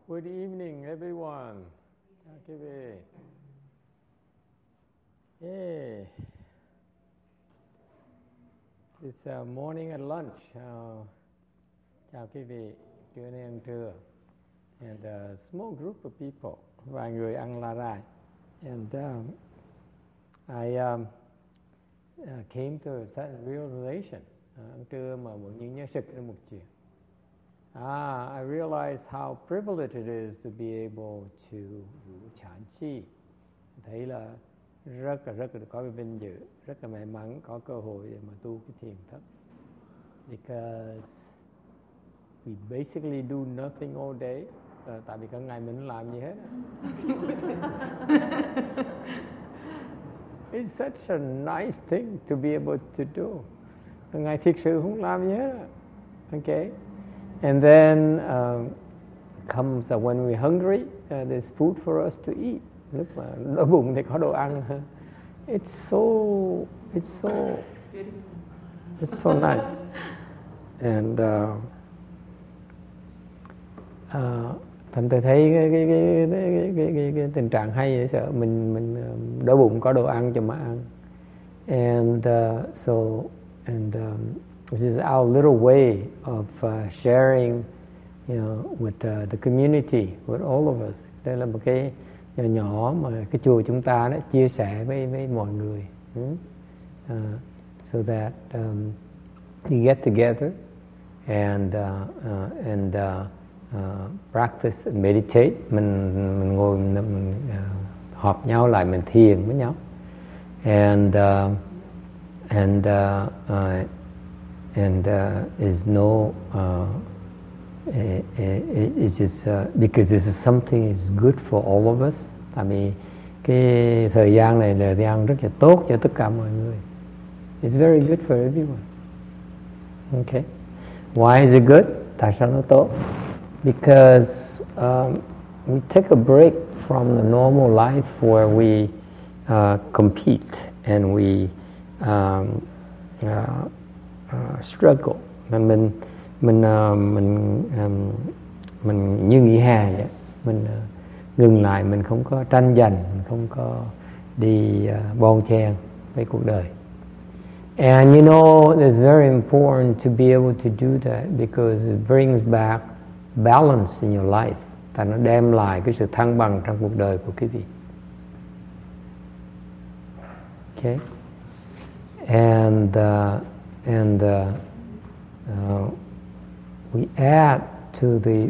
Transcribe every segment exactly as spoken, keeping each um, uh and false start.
Good evening, everyone. Chào quý vị. Yeah. It's uh, morning at lunch. Uh, chào quý vị. Trưa nay ăn trưa. And a small group of people. Vài người ăn la rai. And um, I um, uh, came to a certain realization. Uh, ăn trưa mà mọi người nhớ sực đến một chuyện. Ah, I realize how privileged it is to be able to do Chan Chi. Thấy là rất là rất là có cái vinh dự, rất là may mắn có cơ hội để mà tu cái thiền thất. Because we basically do nothing all day. Uh, tại vì cả ngày mình không làm gì hết. It's such a nice thing to be able to do. Cả ngày thực sự không làm gì hết. Okay. And then um, comes uh, when we're hungry, uh, there's food for us to eat. Lúc mà đói bụng thì có đồ ăn. It's so, it's so, it's so nice. And uh, uh, thành tôi thấy cái cái cái cái, cái, cái, cái tình trạng hay vậy, sợ mình mình đói bụng có đồ ăn cho mà ăn. And uh, so and um, this is our little way of uh, sharing, you know, with uh, the community, with all of us. Đây là một cái nhỏ nhỏ mà cái chùa chúng ta đã chia sẻ với với mọi người, hmm? uh, so that um, you get together and uh, uh, and uh, uh, practice and meditate. Mình mình ngồi mình, mình uh, họp nhau lại, mình thiền với nhau, and uh, and uh, uh, and uh, is no uh, it, it, it's just uh, because this is something is good for all of us. Tại vì cái thời gian này là thời gian rất là tốt cho tất cả mọi người. It's very good for everyone. Okay. Why is it good? Tại sao nó tốt? Because um, we take a break from the normal life where we uh, compete and we um, uh, Uh, struggle, mà mình mình uh, mình um, mình như nghỉ hè vậy, mình uh, ngừng lại, mình không có tranh giành, mình không có đi uh, bon chen với cuộc đời. And you know, it's very important to be able to do that because it brings back balance in your life. Tại nó đem lại cái sự thăng bằng trong cuộc đời của quý vị. Okay, and uh, And uh, uh, we add to the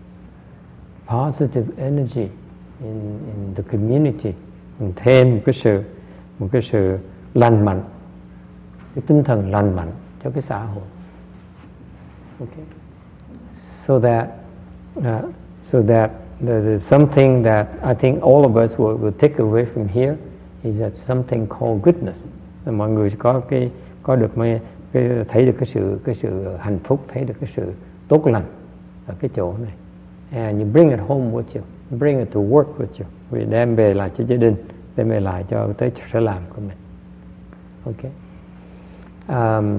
positive energy in, in the community. Mình thêm một cái sự một cái sự lành mạnh, cái tinh thần lành mạnh cho cái xã hội. Okay. So that uh, so that there's something that I think all of us will, will take away from here is that something called goodness. Là mọi người có cái có được mấy cái, thấy được cái sự cái sự hạnh phúc, thấy được cái sự tốt lành ở cái chỗ này. And you bring it home with you, you bring it to work with you. Vì đem về lại cho gia đình, đem về lại cho tới sở làm của mình. Okay. Um,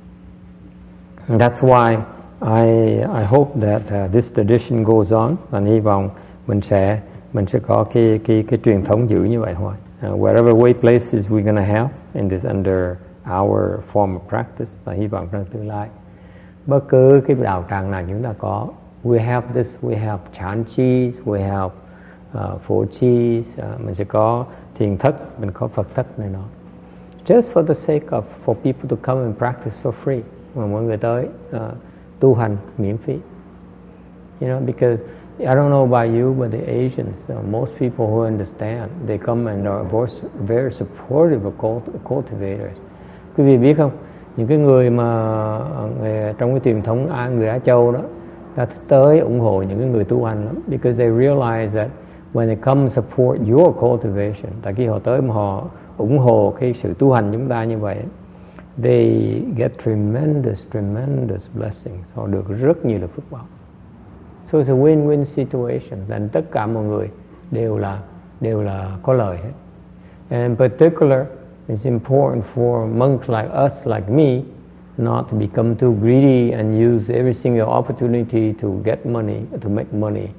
that's why I I hope that uh, this tradition goes on. Và hy vọng mình sẽ mình sẽ có cái cái cái truyền thống giữ như vậy thôi. Uh, wherever way places we're gonna have in this under our form of practice, và hy vọng trong tương lai bất cứ cái đạo tràng nào chúng ta có, we have this, we have Chan Chis, we have uh, Phổ Chis, uh, mình sẽ có thiền thất, mình có Phật thất này nọ, just for the sake of for people to come and practice for free, mà mọi người tới uh, tu hành miễn phí. You know, because I don't know about you, but the Asians, uh, most people who understand, they come and are very supportive of cultivators. Quý vị biết không, những cái người mà người, trong cái truyền thống Á, người Á Châu đó, ta tới ủng hộ những cái người tu hành lắm, because they realize that when they come support your cultivation, tại khi họ tới mà họ ủng hộ cái sự tu hành chúng ta như vậy, they get tremendous, tremendous blessings. Họ được rất nhiều là phước báo. So it's a win-win situation. Nên tất cả mọi người đều là đều là có lợi hết. And in particular, it's important for monks like us, like me, not to become too greedy and use every single opportunity to get money, to make money.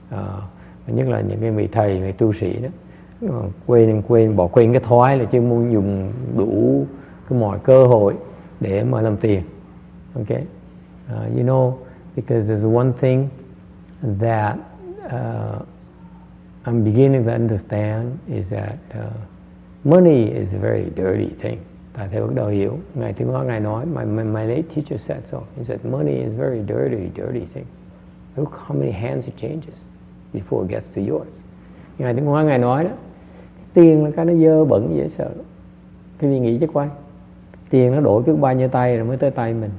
uh, nhất là những cái vị thầy, vị tu sĩ đó, uh, quên quên bỏ quên cái thói là chuyên môn dùng đủ cái mọi cơ hội để mà làm tiền. Okay, uh, you know, because there's one thing that uh, I'm beginning to understand is that uh, money is a very dirty thing. Tại thầy bắt đầu hiểu. Ngài Tiến Hóa Ngài nói, my, my, my late teacher said so. He said, money is a very dirty, dirty thing. Look how many hands it changes before it gets to yours. Ngài Tiến Hóa Ngài nói đó, tiền là cái nó dơ bẩn dễ sợ. Cái gì nghĩ chứ quay. Tiền nó đổi biết bao nhiêu tay rồi mới tới tay mình.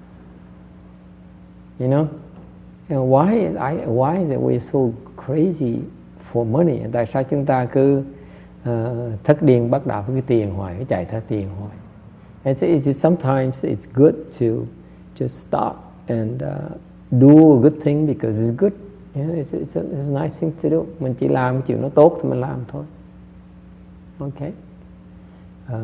You know? And why is I why is it we're so crazy for money? Tại sao chúng ta cứ uh, thất điên bắt đầu với cái tiền hoài, cái chạy theo tiền hoài? And so it's, sometimes it's good to just stop and uh, do a good thing because it's good. You know, it's it's a, it's a nice thing to do. Mình chỉ làm cái chuyện nó tốt thì mình làm thôi. Okay. Uh,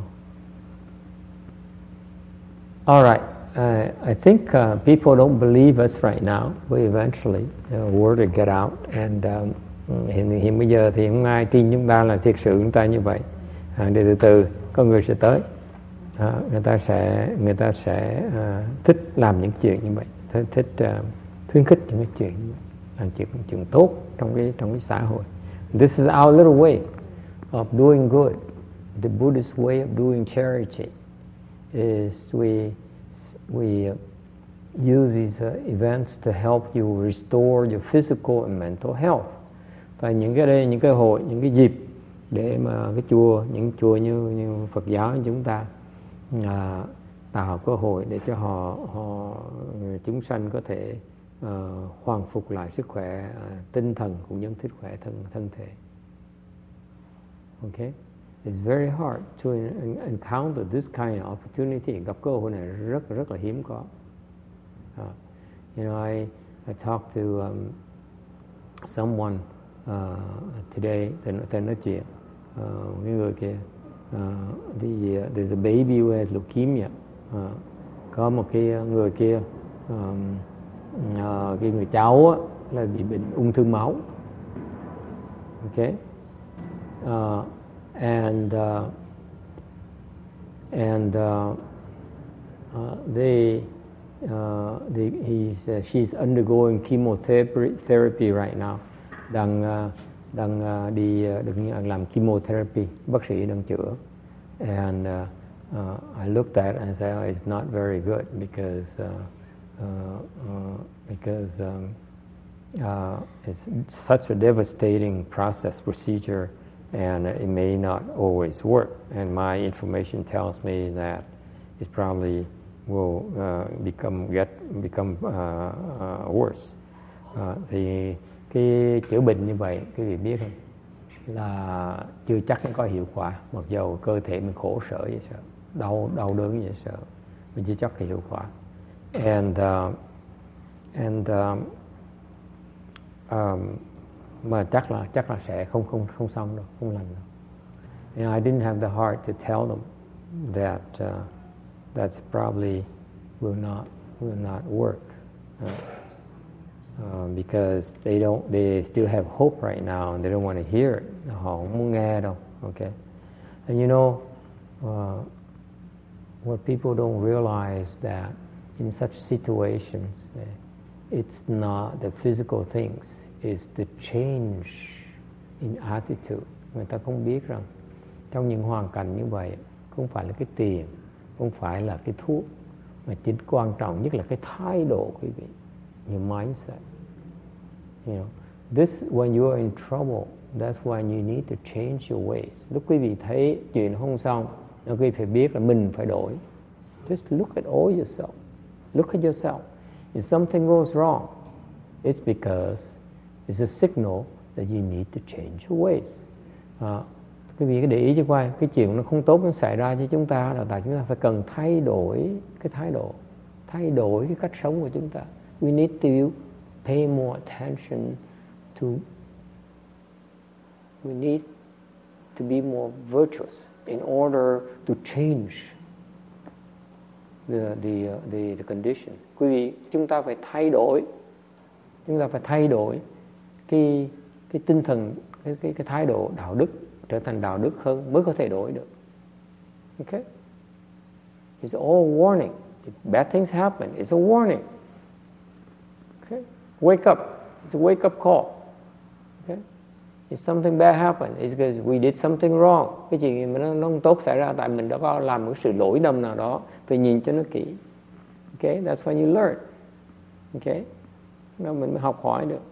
all right. Uh, I think uh, people don't believe us right now, but eventually the uh, word will get out. And um, hiện, hiện bây giờ thì không ai tin chúng ta là thiệt sự chúng ta như vậy. À, để từ từ con người sẽ tới, à, người ta sẽ người ta sẽ uh, thích làm những chuyện như vậy, thích, thích uh, khuyến khích những cái chuyện như vậy, làm chuyện chuyện tốt trong cái trong cái xã hội. This is our little way of doing good. The Buddhist way of doing charity is we. We uh, use these uh, events to help you restore your physical and mental health. Và những cái đây, những cái hội, những cái dịp để mà cái chùa, những chùa như như Phật giáo như chúng ta uh, tạo cơ hội để cho họ, họ chúng sanh có thể uh, hoàn phục lại sức khỏe uh, tinh thần cũng như sức khỏe thân thân thể. Okay. It's very hard to encounter this kind of opportunity. Gặp cơ hội này rất rất là hiếm có. Uh, you know, I I talked to um, someone uh, today. Tên nói chuyện, uh, cái người kia. Uh, the, uh, there's a baby who has leukemia. Uh, có một cái người kia, um, uh, cái người cháu á, là bị bệnh ung thư máu. Okay. Uh, And uh, and uh, uh, they, uh, they he's uh, she's undergoing chemotherapy therapy right now. Đang uh, đang uh, đi uh, đang làm chemotherapy. Bác sĩ đang chữa. And uh, uh, I looked at it and said, oh, it's not very good because uh, uh, uh, because um, uh, it's such a devastating process procedure. And it may not always work. And my information tells me that it probably will uh, become get become uh, uh, worse. Uh, thì cái chữa bệnh như vậy, quý vị biết không, là chưa chắc nó có hiệu quả. Mặc dầu cơ thể mình khổ sở vậy sợ, đau đau đớn vậy sợ, mình chưa chắc hiệu quả. And uh, and um, um, mà chắc là chắc là sẽ không không không xong đâu, không lành đâu. And I didn't have the heart to tell them that uh, that's probably will not will not work uh, uh, because they don't they still have hope right now and they don't want to hear it. Họ không muốn nghe đâu. Okay, and you know uh, what people don't realize that in such situations it's not the physical things. Is the change in attitude. Người ta không biết rằng trong những hoàn cảnh như vậy không phải là cái tiền, không phải là cái thuốc, mà chính quan trọng nhất là cái thái độ quý vị, your mindset. You know, this when you are in trouble, that's when you need to change your ways. Lúc quý vị thấy chuyện không xong, quý vị phải biết là mình phải đổi. Just look at all yourself. Look at yourself. If something goes wrong, it's because it's a signal that you need to change your ways. À, quý vị cứ để ý cho coi, cái chuyện nó không tốt nó xảy ra cho chúng ta là tại chúng ta phải cần thay đổi cái thái độ, thay đổi cái cách sống của chúng ta. We need to pay more attention to. We need to be more virtuous in order to change the the uh, the, the condition. Quý vị, chúng ta phải thay đổi, chúng ta phải thay đổi cái cái tinh thần, cái cái cái thái độ đạo đức trở thành đạo đức hơn mới có thể đổi được. Okay? It's all warning. If bad things happen, it's a warning. Okay? Wake up. It's a wake up call. Okay? If something bad happens, it's because we did something wrong. Cái chuyện mà nó, nó không tốt xảy ra tại mình đã có làm một sự lỗi lầm nào đó, phải nhìn cho nó kỹ. Okay? That's when you learn. Okay? Đó mình mới học hỏi được.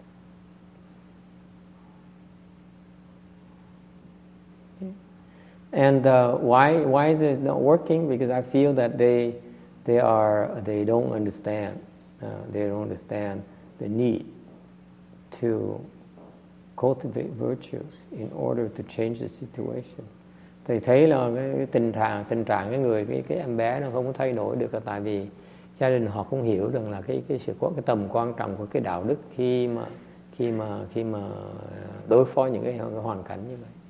Okay. And uh, why why is it not working? Because I feel that they they are they don't understand. Uh, they don't understand the need to cultivate virtues in order to change the situation. Thầy thấy là cái, cái tình trạng tình trạng cái người cái cái em bé nó không có thay đổi được là tại vì gia đình họ không hiểu rằng là cái cái sự có cái tầm quan trọng của cái đạo đức khi mà khi mà khi mà đối phó những cái, cái hoàn cảnh như vậy.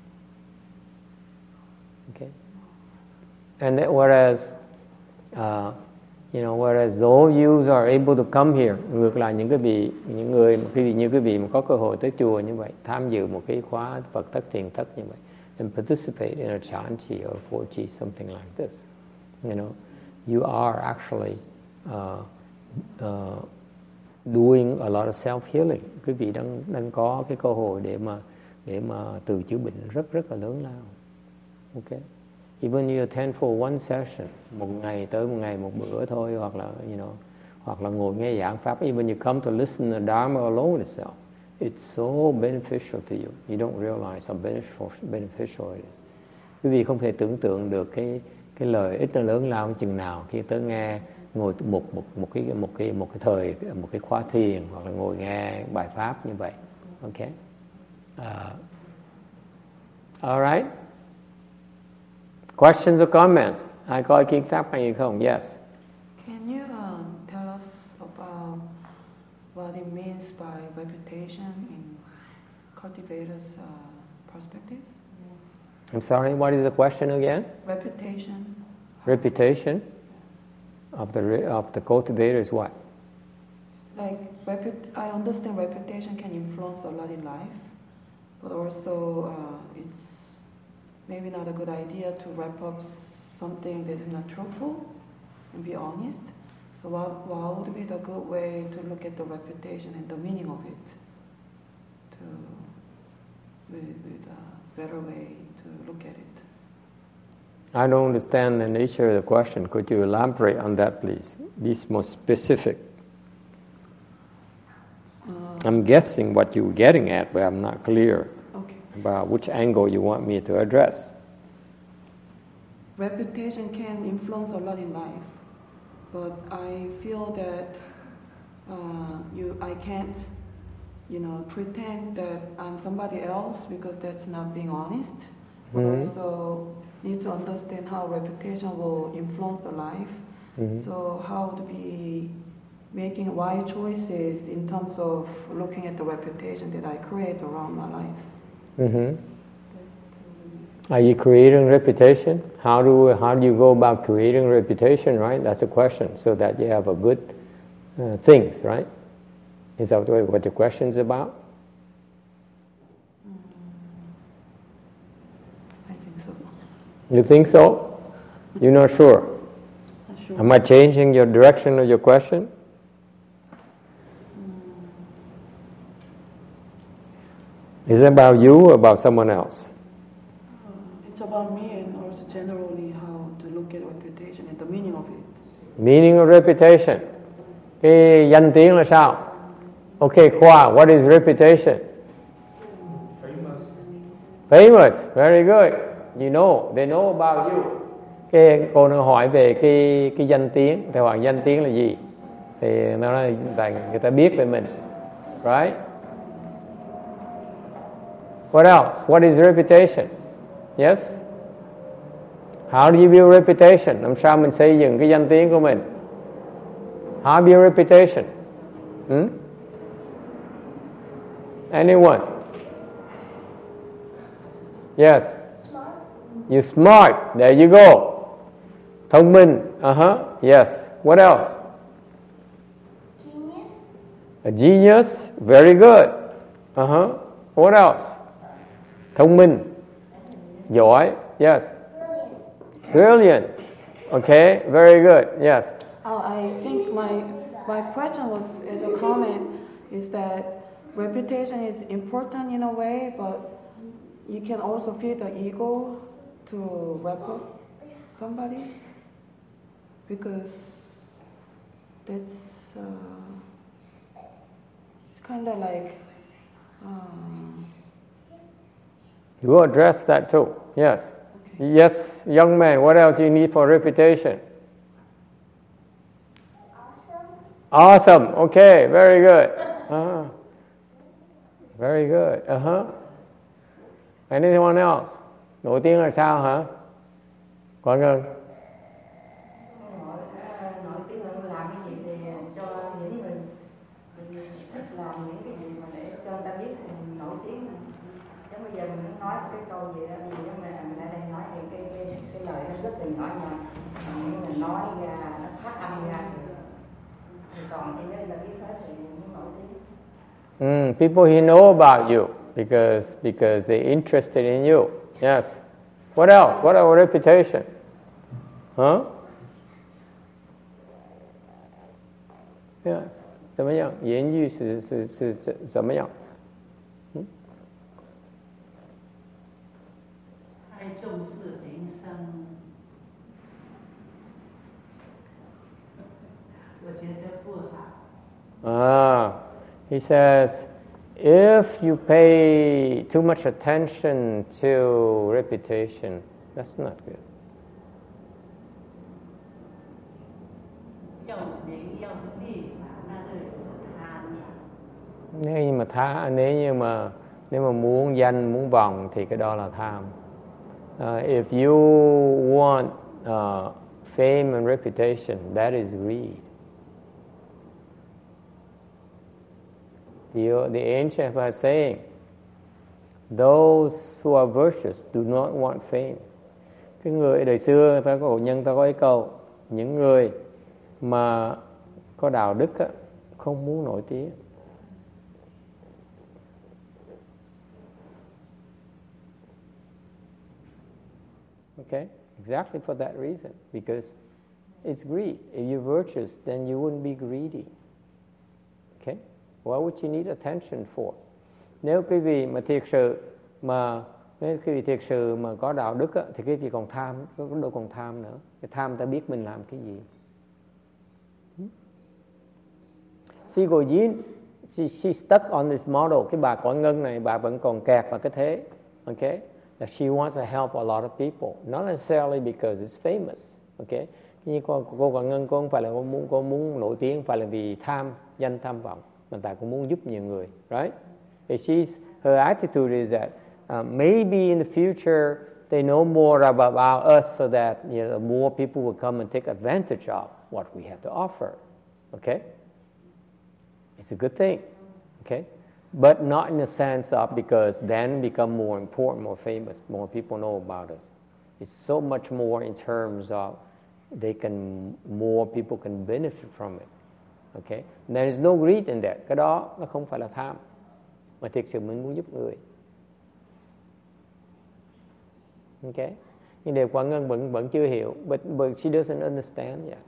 Okay. And that whereas uh, you know, whereas those yous are able to come here, ngược lại những cái vị những người cái vị như cái vị mà có cơ hội tới chùa như vậy, tham dự một cái khóa Phật tất thiền tất như vậy, and participate in a chanchi or four chi, something like this, you know, you are actually uh, uh, doing a lot of self healing. Quý vị đang đang có cái cơ hội để mà để mà tự chữa bệnh rất rất là lớn lao. Okay. Even you attend for one session, một ngày tới một ngày một bữa thôi, hoặc là you know, hoặc là ngồi nghe giảng pháp. Even you come to listen to Dharma alone itself, it's so beneficial to you. You don't realize how beneficial beneficial it is. Quý vị không thể tưởng tượng được cái cái lợi ích nó lớn lao chừng nào khi tới nghe ngồi một một một cái một cái một cái thời một cái khóa thiền hoặc là ngồi nghe bài pháp như vậy. Okay. Uh, all right. Questions or comments? Ai có ý kiến thắc mắc gì không? Yes. Can you uh, tell us about what it means by reputation in cultivator's uh, perspective? I'm sorry, what is the question again? Reputation. Reputation of the of the cultivator is what? Like, reput- I understand reputation can influence a lot in life, but also uh, it's maybe not a good idea to wrap up something that is not truthful and be honest. So what, what would be the good way to look at the reputation and the meaning of it? To, with, with a better way to look at it. I don't understand the nature of the question. Could you elaborate on that, please? Be more specific. Uh, I'm guessing what you're getting at, but I'm not clear. Okay. About which angle you want me to address. Reputation can influence a lot in life, but I feel that uh, you, I can't, you know, pretend that I'm somebody else because that's not being honest. But Mm-hmm. also need to understand how reputation will influence the life. Mm-hmm. So how to be making wise choices in terms of looking at the reputation that I create around my life. Mm-hmm. Are you creating reputation? How do how do you go about creating reputation? Right, that's a question. So that you have a good uh, things, right? Is that what your question is about? Mm, I think so. You think so? You're not sure. Not sure. Am I changing your direction of your question? Mm. Is it about you or about someone else? Uh, it's about me and also generally how to look at reputation and the meaning of it. Meaning of reputation. Cái danh tiếng là sao? Okay, Khoa, what is reputation? Famous. Famous, very good. You know, they know about you. Cái cô nó hỏi về cái cái danh tiếng, thì hỏi danh tiếng là gì? Thì nó nói là người ta biết về mình, right? What else? What is reputation? Yes? How do you build reputation? Làm sao mình xây dựng cái danh tiếng của mình? How build reputation? Hmm? Anyone? Yes. Smart. You smart. There you go. Thông minh. Uh-huh. Yes. What else? Genius. A genius. Very good. Uh-huh. What else? Thông minh. Giỏi. Yes. Brilliant. Okay, very good. Yes. Oh, I think my my question was as a comment is that reputation is important in a way, but you can also feed the ego to wrap up somebody because that's uh, it's kind of like um, You will address that too. Yes. Okay. Yes, young man. What else you need for reputation? Awesome. Okay, very good. Uh-huh. Very good. Uh-huh. Anyone else? Nổi tiếng là sao hả? Quang Ngân. Nổi tiếng là làm cái gì thì cho những người mình thích làm những cái gì mà để cho người ta biết mình nổi tiếng. Chứ bây giờ mình nói cái câu gì đó, gì đó mà mình ở đây nói thì cái cái cái lời nó rất là nhỏ nhặt, nhưng mình nói ra nó phát âm ra. Còn thì đây là cái phải sự nổi tiếng. Mm, people who know about you because because they're interested in you. Yes. What else? What our reputation? Huh? Yes. 怎么样？言语是是是是怎么样？嗯。 太重视名声，我觉得不好。 Ah, he says, if you pay too much attention to reputation, that's not good. 要名要利嘛，那就是贪嘛。 Nếu như mà tha, nếu như mà nếu mà muốn danh muốn vọng thì cái đó là tham. Uh, if you want uh, fame and reputation, that is greed. The, the ancient are saying, those who are virtuous do not want fame. Cái người đời xưa người ta có cổ nhân ta có cái câu, những người mà có đạo đức á, không muốn nổi tiếng. Okay, exactly for that reason, because it's greed. If you're virtuous, then you wouldn't be greedy. Okay, what would you need attention for? Nếu quý vị mà thiệt sự mà nếu quý vị thiệt sự mà có đạo đức á, thì quý vị còn tham, có đâu còn tham nữa. Cái tham ta biết mình làm cái gì. She Go Yin, she, she stuck on this model. Cái bà Quảng Ngân này, bà vẫn còn kẹt vào cái thế. Okay, that she wants to help a lot of people, not necessarily because it's famous. Okay, như cô, cô Quảng Ngân, cô không phải là cô muốn cô muốn nổi tiếng, phải là vì tham, danh tham vọng, mà tại cô muốn giúp nhiều người, right? And she's her attitude is that uh, maybe in the future they know more about us, so that you know more people will come and take advantage of what we have to offer. Okay. It's a good thing, okay? But not in the sense of because then become more important, more famous, more people know about us. It's so much more in terms of they can, more people can benefit from it, okay? And there is no greed in that. Cái đó nó không phải là tham, mà thực sự mình muốn giúp người. Okay? Nhưng điều Quảng Ngân vẫn vẫn chưa hiểu, but but she doesn't understand yet.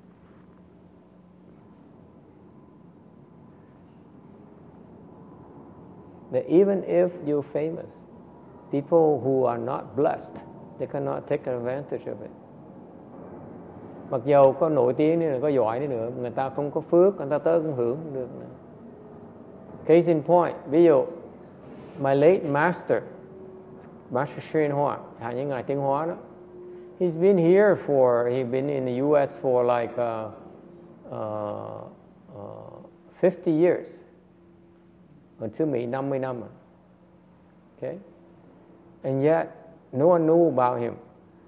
That even if you're famous, people who are not blessed, they cannot take advantage of it. Mặc dầu có nổi tiếng đi nữa, có giỏi đi nữa, người ta không có phước, người ta tới cũng hưởng không được nữa. Case in point, ví dụ, my late master, Master Srin Hoa, Hạ Nhân Ngài Tiến Hóa đó, he's been here for, he's been in the U S for like uh, uh, uh, fifty years. Ở xứ Mỹ năm mươi năm. Okay? And yet, no one knew about him.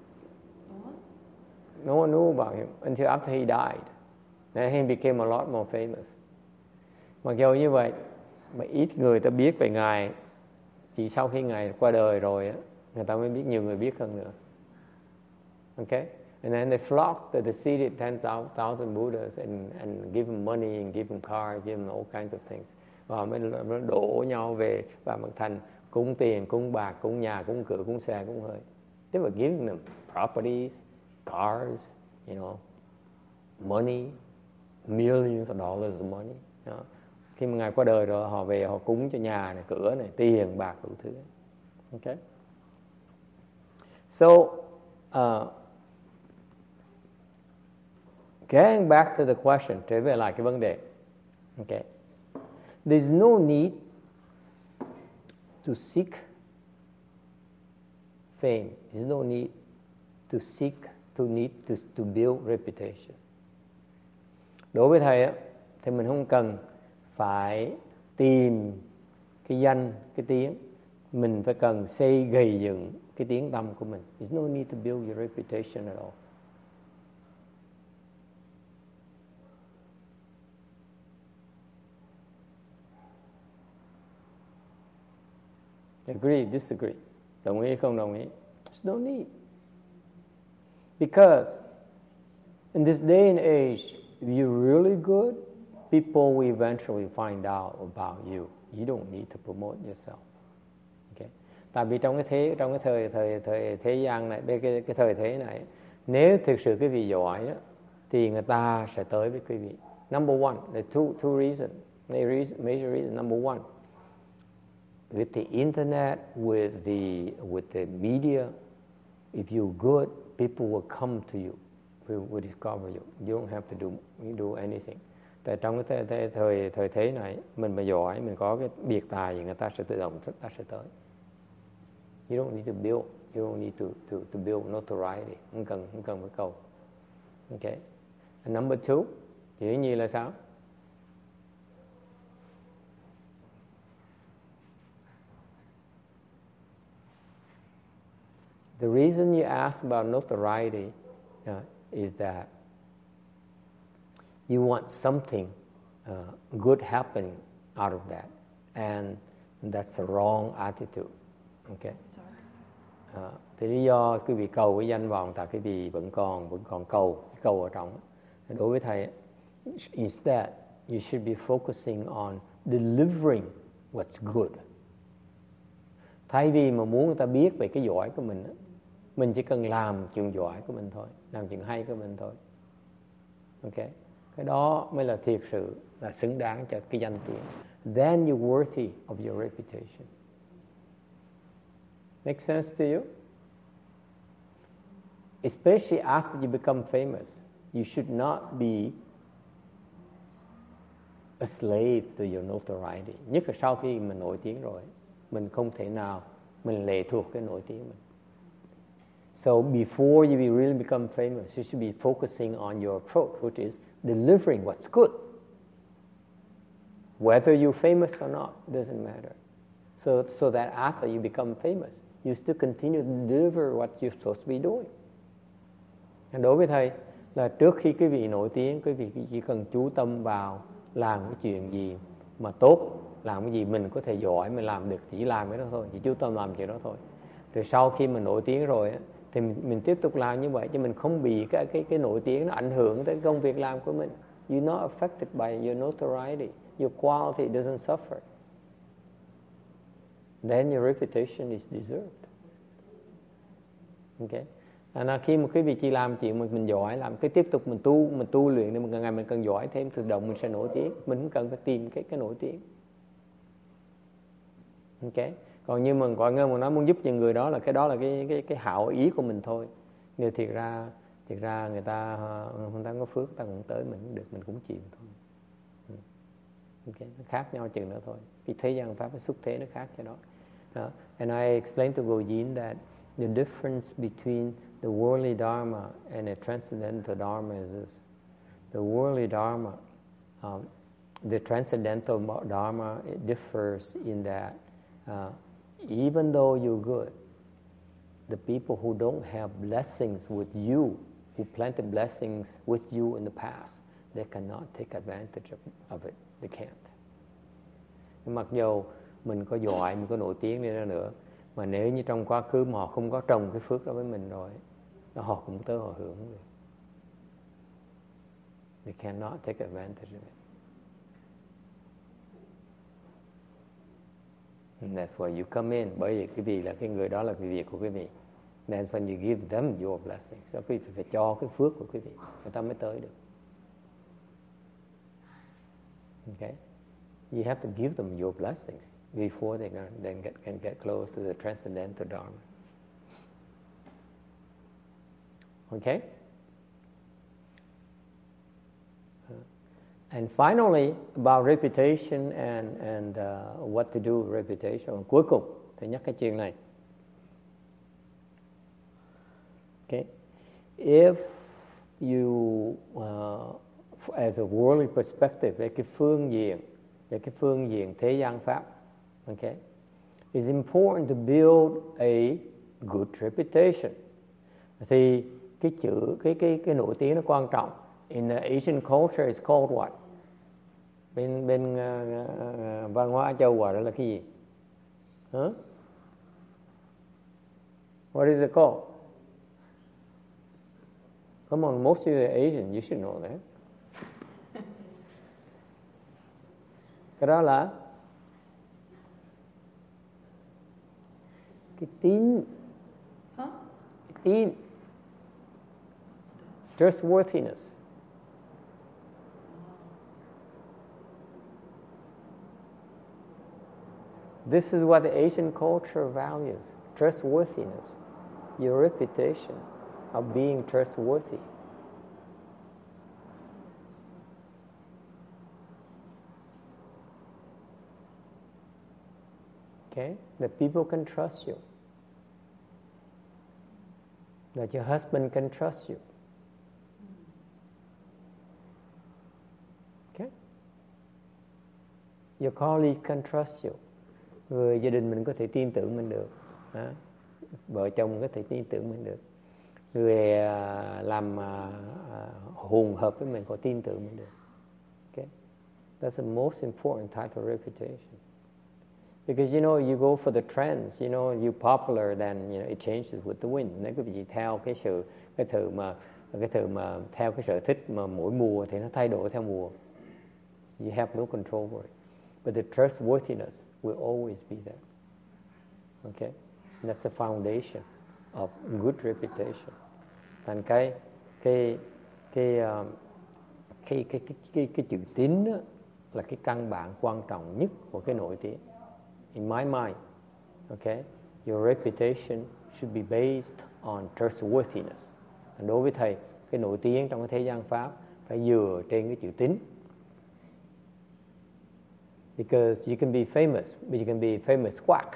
No one knew about him until after he died. Then he became a lot more famous. Mặc dù như vậy, mà ít người ta biết về Ngài. Chỉ sau khi Ngài qua đời rồi, người ta mới biết, nhiều người biết hơn nữa. Okay? And then they flocked to the seated ten thousand Buddhas and, and give them money and give them cars, give them all kinds of things. và mới đổ nhau về và mình thành cúng tiền, cúng bạc, cúng nhà, cúng cửa, cúng xe, cúng hơi. They were giving them properties, cars, you know, money, millions of dollars of money. You know. Khi mà Ngài qua đời rồi, họ về họ cúng cho nhà này, cửa này, tiền, bạc, đủ thứ. Okay. So, uh, getting back to the question, trở về lại cái vấn đề. Okay. There's no need to seek fame. There's no need to seek, to need to, to build reputation. Đối với thầy á, thì mình không cần phải tìm cái danh, cái tiếng. Mình phải cần xây gầy dựng cái tiếng tăm của mình. There's no need to build your reputation at all. Agree, disagree. Đồng ý không đồng ý? There's no need. Because in this day and age, if you're really good, people will eventually find out about you. You don't need to promote yourself. Okay? Tại vì trong cái thế, trong cái thời thời thời thế gian này, cái cái, cái thời thế này, nếu thực sự quý vị giỏi đó, thì người ta sẽ tới với quý vị. Number one, the two two reasons, major reason. Number one, with the internet, with the with the media, if you're good, people will come to you, will, will discover you. You don't have to do do anything. Tại trong cái thời, thời thời thế này, mình mà giỏi, mình có cái biệt tài gì, người ta sẽ tự động, người ta sẽ tới. You don't need to build, you don't need to to to build notoriety. Không cần không cần phải cầu. Okay. And number two, dĩ nhiên là sao? The reason you ask about notoriety uh, is that you want something uh, good happening out of that, and that's the wrong attitude. Okay. Uh, thì lý do quý vị cầu cái danh vọng tại quý vị vẫn còn vẫn còn cầu cầu ở trong. Đối với thầy, instead you should be focusing on delivering what's good. Thay vì mà muốn người ta biết về cái giỏi của mình, mình chỉ cần làm chuyện giỏi của mình thôi, làm chuyện hay của mình thôi. Ok, cái đó mới là thiệt sự là xứng đáng cho cái danh tiếng. Then you're worthy of your reputation. Make sense to you? Especially after you become famous, you should not be a slave to your notoriety. Nhất là sau khi mình nổi tiếng rồi, mình không thể nào mình lệ thuộc cái nổi tiếng mình. So before you really become famous, you should be focusing on your approach, which is delivering what's good. Whether you're famous or not, it doesn't matter. So, so that after you become famous, you still continue to deliver what you're supposed to be doing. Đối với thầy, là trước khi quý vị nổi tiếng, quý vị chỉ cần chú tâm vào làm cái chuyện gì mà tốt, làm cái gì mình có thể giỏi, mình làm được, chỉ làm cái đó thôi, chỉ chú tâm làm chuyện đó thôi. Rồi sau khi mình nổi tiếng rồi thì mình, mình tiếp tục làm như vậy, chứ mình không bị cái cái cái nổi tiếng nó ảnh hưởng tới công việc làm của mình. You're not affected by your notoriety. Your quality doesn't suffer. Then your reputation is deserved. Okay. Là khi mà quý vị chỉ làm chuyện mà mình giỏi, làm cái tiếp tục mình tu, mình tu luyện để một ngày mình cần giỏi thêm, tự động mình sẽ nổi tiếng. Mình không cần phải tìm cái cái nổi tiếng. Okay. Còn như mình gọi ngân mà nói muốn giúp những người đó là cái đó là cái cái cái hảo ý của mình thôi. Nhưng thiệt ra thiệt ra người ta người ta có phước, ta cũng tới mình cũng được, mình cũng chịu thôi. Okay. Nó khác nhau chừng nữa thôi. Cái thế gian pháp cái xúc thế nó khác cho đó. Uh, and I explained to Gojin that the difference between the worldly dharma and a transcendental dharma is this. The worldly dharma, um, the transcendental dharma, it differs in that uh, even though you're good, the people who don't have blessings with you, who planted blessings with you in the past, they cannot take advantage of, of it. They can't. Mặc dù mình có giỏi, mình có nổi tiếng đi ra nữa, mà nếu như trong quá khứ mà họ không có trồng cái phước đó với mình rồi, họ cũng tới họ hưởng được. They cannot take advantage of it. And that's why you come in. Bởi vì quý vị là cái người đó là cái việc của quý vị. Then when you give them your blessings, so quý vị phải cho cái phước của quý vị, người ta mới tới được. Okay? You have to give them your blessings before they can then get, can get close to the transcendental Dharma. Okay? Uh, and finally, about reputation and, and uh, what to do with reputation. Cuối cùng, thầy nhắc cái chuyện này. Okay? If you, uh, as a worldly perspective, về cái phương diện, về cái phương diện thế gian pháp, okay, it's important to build a good reputation. Thì cái chữ, cái cái cái nổi tiếng nó quan trọng. In the Asian culture, it's called what? Bên bên uh, uh, văn hóa châu gọi đó là cái gì? Huh? What is it called? Come on, most of you are Asian, you should know that. Cái đó là cái tín. Huh? Cái tín. Trustworthiness. This is what the Asian culture values. Trustworthiness. Your reputation of being trustworthy. Okay? That people can trust you. That your husband can trust you. Okay? Your colleague can trust you. Người gia đình mình có thể tin tưởng mình được. Đó. Vợ chồng có thể tin tưởng mình được. Người uh, làm uh, uh, hùng hợp với mình có tin tưởng mình được. Okay? That's the most important type of reputation. Because you know, you go for the trends, you know, you popular, then you know it changes with the wind. Nếu quý vị theo cái sự cái sự mà cái sự mà theo cái sở thích mà mỗi mùa thì nó thay đổi theo mùa. You have no control over it. But the trustworthiness will always be there. Okay? And that's the foundation of good reputation. Thành cái cái cái um, cái, cái, cái, cái, cái chữ tín đó là cái căn bản quan trọng nhất của cái nổi tiếng. In my mind, okay, your reputation should be based on trustworthiness. And đối với thầy, cái nổi tiếng trong cái thế gian pháp phải dựa trên cái chữ tín. Because you can be famous, but you can be famous quack.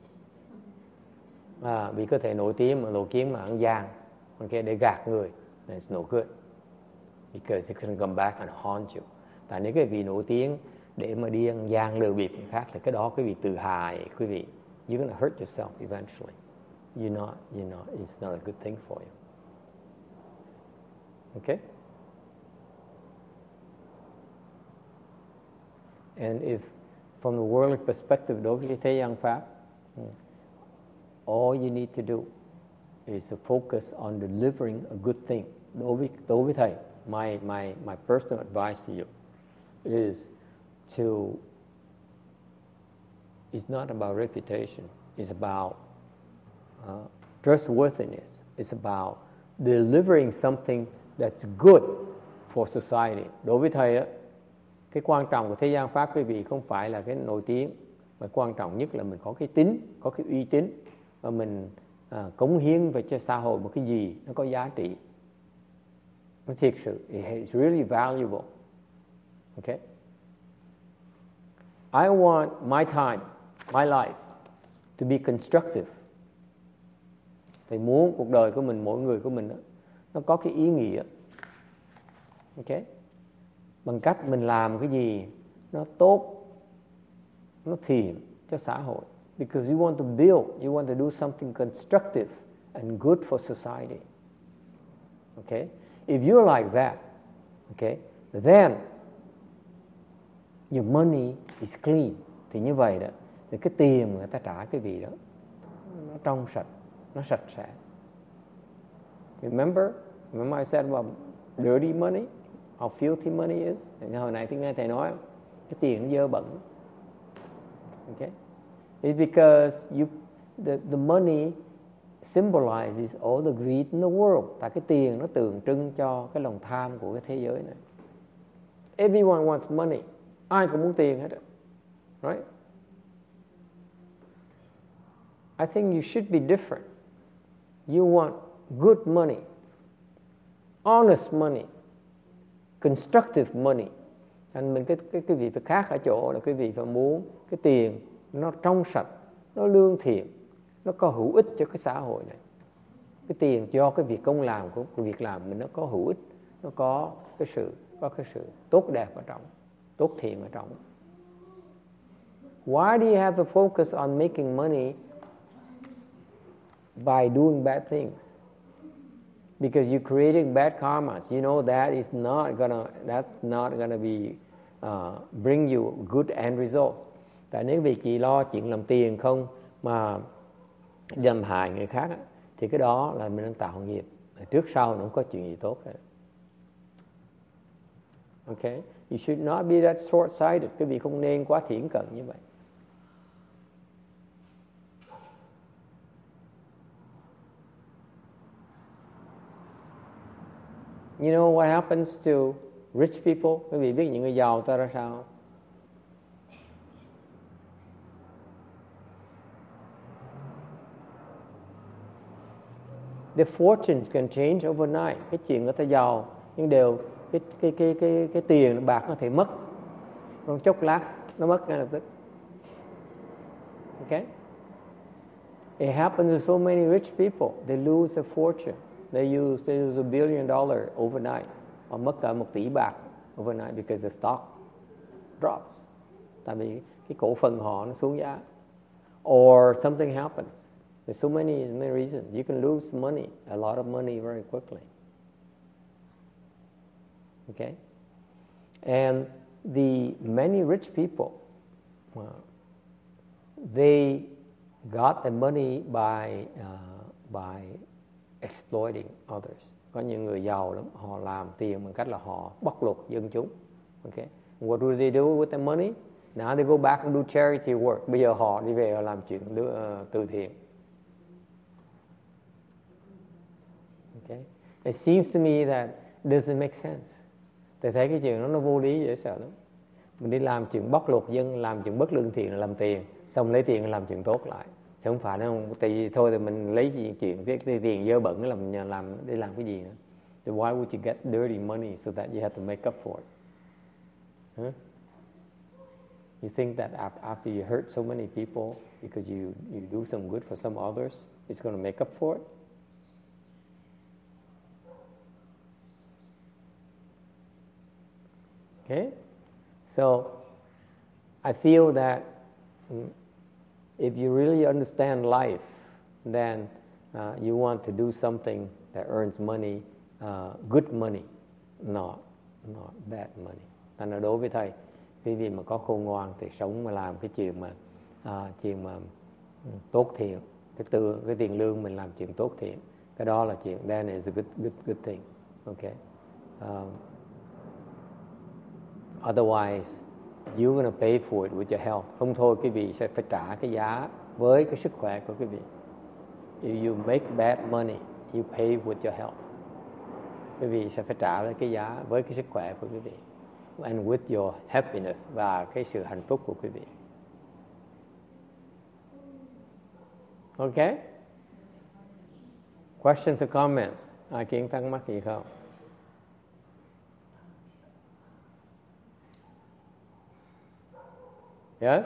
À, vì có thể nổi tiếng mà nổi tiếng mà ăn gian, okay, để gạt người, it's no good. Because it can come back and haunt you. Tại nếu cái vị nổi tiếng để mà đi ăn gian lừa bịp người khác thì cái đó quý vị tự hại, quý vị, you're gonna hurt yourself eventually. You're not, you're not, it's not a good thing for you. Okay? And if, from the worldly perspective, đối với cái thế gian pháp, all you need to do is to focus on delivering a good thing. Đối với, đối với thầy, my, my, my personal advice to you is to, it's not about reputation, it's about uh, trustworthiness, it's about delivering something that's good for society. Đối với thầy đó, cái quan trọng của thế gian pháp quý vị không phải là cái nổi tiếng, mà quan trọng nhất là mình có cái tín, có cái uy tín, và mình uh, cống hiến về cho xã hội một cái gì nó có giá trị, nó thiệt sự, it's really valuable. Okay? I want my time, my life to be constructive. Thầy muốn cuộc đời của mình, mỗi người của mình đó, nó có cái ý nghĩa. Okay? Bằng cách mình làm cái gì nó tốt, nó thiện cho xã hội. Because you want to build, you want to do something constructive and good for society. Okay? If you're like that, okay, then your money is clean. Thì như vậy đó, thì cái tiền người ta trả cái vị đó nó trong sạch, nó sạch sẽ. Remember, remember I said about dirty money, how filthy money is. Hồi nãy tiếng nghe thầy nói cái tiền nó dơ bẩn. Okay? It's because you, the, the money symbolizes all the greed in the world. Tại cái tiền nó tượng trưng cho cái lòng tham của cái thế giới này. Everyone wants money. Ai cũng muốn tiền hết. Right? I think you should be different. You want good money, honest money, constructive money. Thành mình cái cái cái vị phải khác ở chỗ là cái vị phải muốn cái tiền nó trong sạch, nó lương thiện, nó có hữu ích cho cái xã hội này. Cái tiền do cái việc công làm của, của việc làm mình nó có hữu ích, nó có cái sự có cái sự tốt đẹp ở trong, tốt thiện ở trong. Why do you have to focus on making money by doing bad things? Because you're creating bad karmas. You know that is not gonna, that's not gonna be uh, bring you good end results. Tại nếu vì chỉ lo chuyện làm tiền không mà làm hại người khác thì cái đó là mình đang tạo nghiệp. Trước sau nó không có chuyện gì tốt hết. Okay? You should not be that short-sighted. Cái vị không nên quá thiển cận như vậy. You know what happens to rich people? Quý vị biết những người giàu ta ra sao? The fortunes can change overnight. Cái chuyện người ta giàu nhưng đều cái cái cái cái cái tiền bạc có thể mất trong chốc lát, nó mất ngay lập tức. Okay? It happens to so many rich people. They lose their fortune. They use they use a billion dollar overnight. Họ mất cả một tỷ bạc overnight because the stock drops. Tại vì cái cổ phần họ nó xuống giá. Or something happens. There's so many, many reasons. You can lose money, a lot of money very quickly. Okay? And the many rich people, well, they got the money by uh, by exploiting others. Có những người giàu lắm, họ làm tiền bằng cách là họ bóc lột dân chúng. Okay? What do they do with the money? Now they go back and do charity work. Bây giờ họ đi về họ làm chuyện uh, từ thiện. Okay? It seems to me that it doesn't make sense. Tôi thấy cái chuyện đó nó vô lý dễ sợ lắm. Mình đi làm chuyện bóc lột dân, làm chuyện bất lương thiện là làm tiền, xong lấy tiền làm chuyện tốt lại. Chứ không phải nó không, tại vì thôi thì mình lấy chuyện chuyện cái tiền dơ bẩn làm làm để làm cái gì nữa. So why would you get dirty money so that you have to make up for it? Huh? You think that after you hurt so many people because you you do some good for some others, it's going to make up for it? Okay? So I feel that if you really understand life, then uh, you want to do something that earns money, uh, good money, not not bad money. Thành ra đối với thầy, cái gì mà có khôn ngoan thì sống mà làm cái chuyện mà uh, chuyện mà um, tốt thiện, cái tư cái tiền lương mình làm chuyện tốt thiện, cái đó là chuyện that is a good good good thing. Okay. Um, Otherwise, you're going to pay for it with your health. Không thôi, quý vị sẽ phải trả cái giá với cái sức khỏe của quý vị. If you make bad money, you pay with your health. Quý vị sẽ phải trả cái giá với cái sức khỏe của quý vị. And with your happiness, và cái sự hạnh phúc của quý vị. Okay? Questions or comments? Ai kiến thắc mắc gì không? Yes?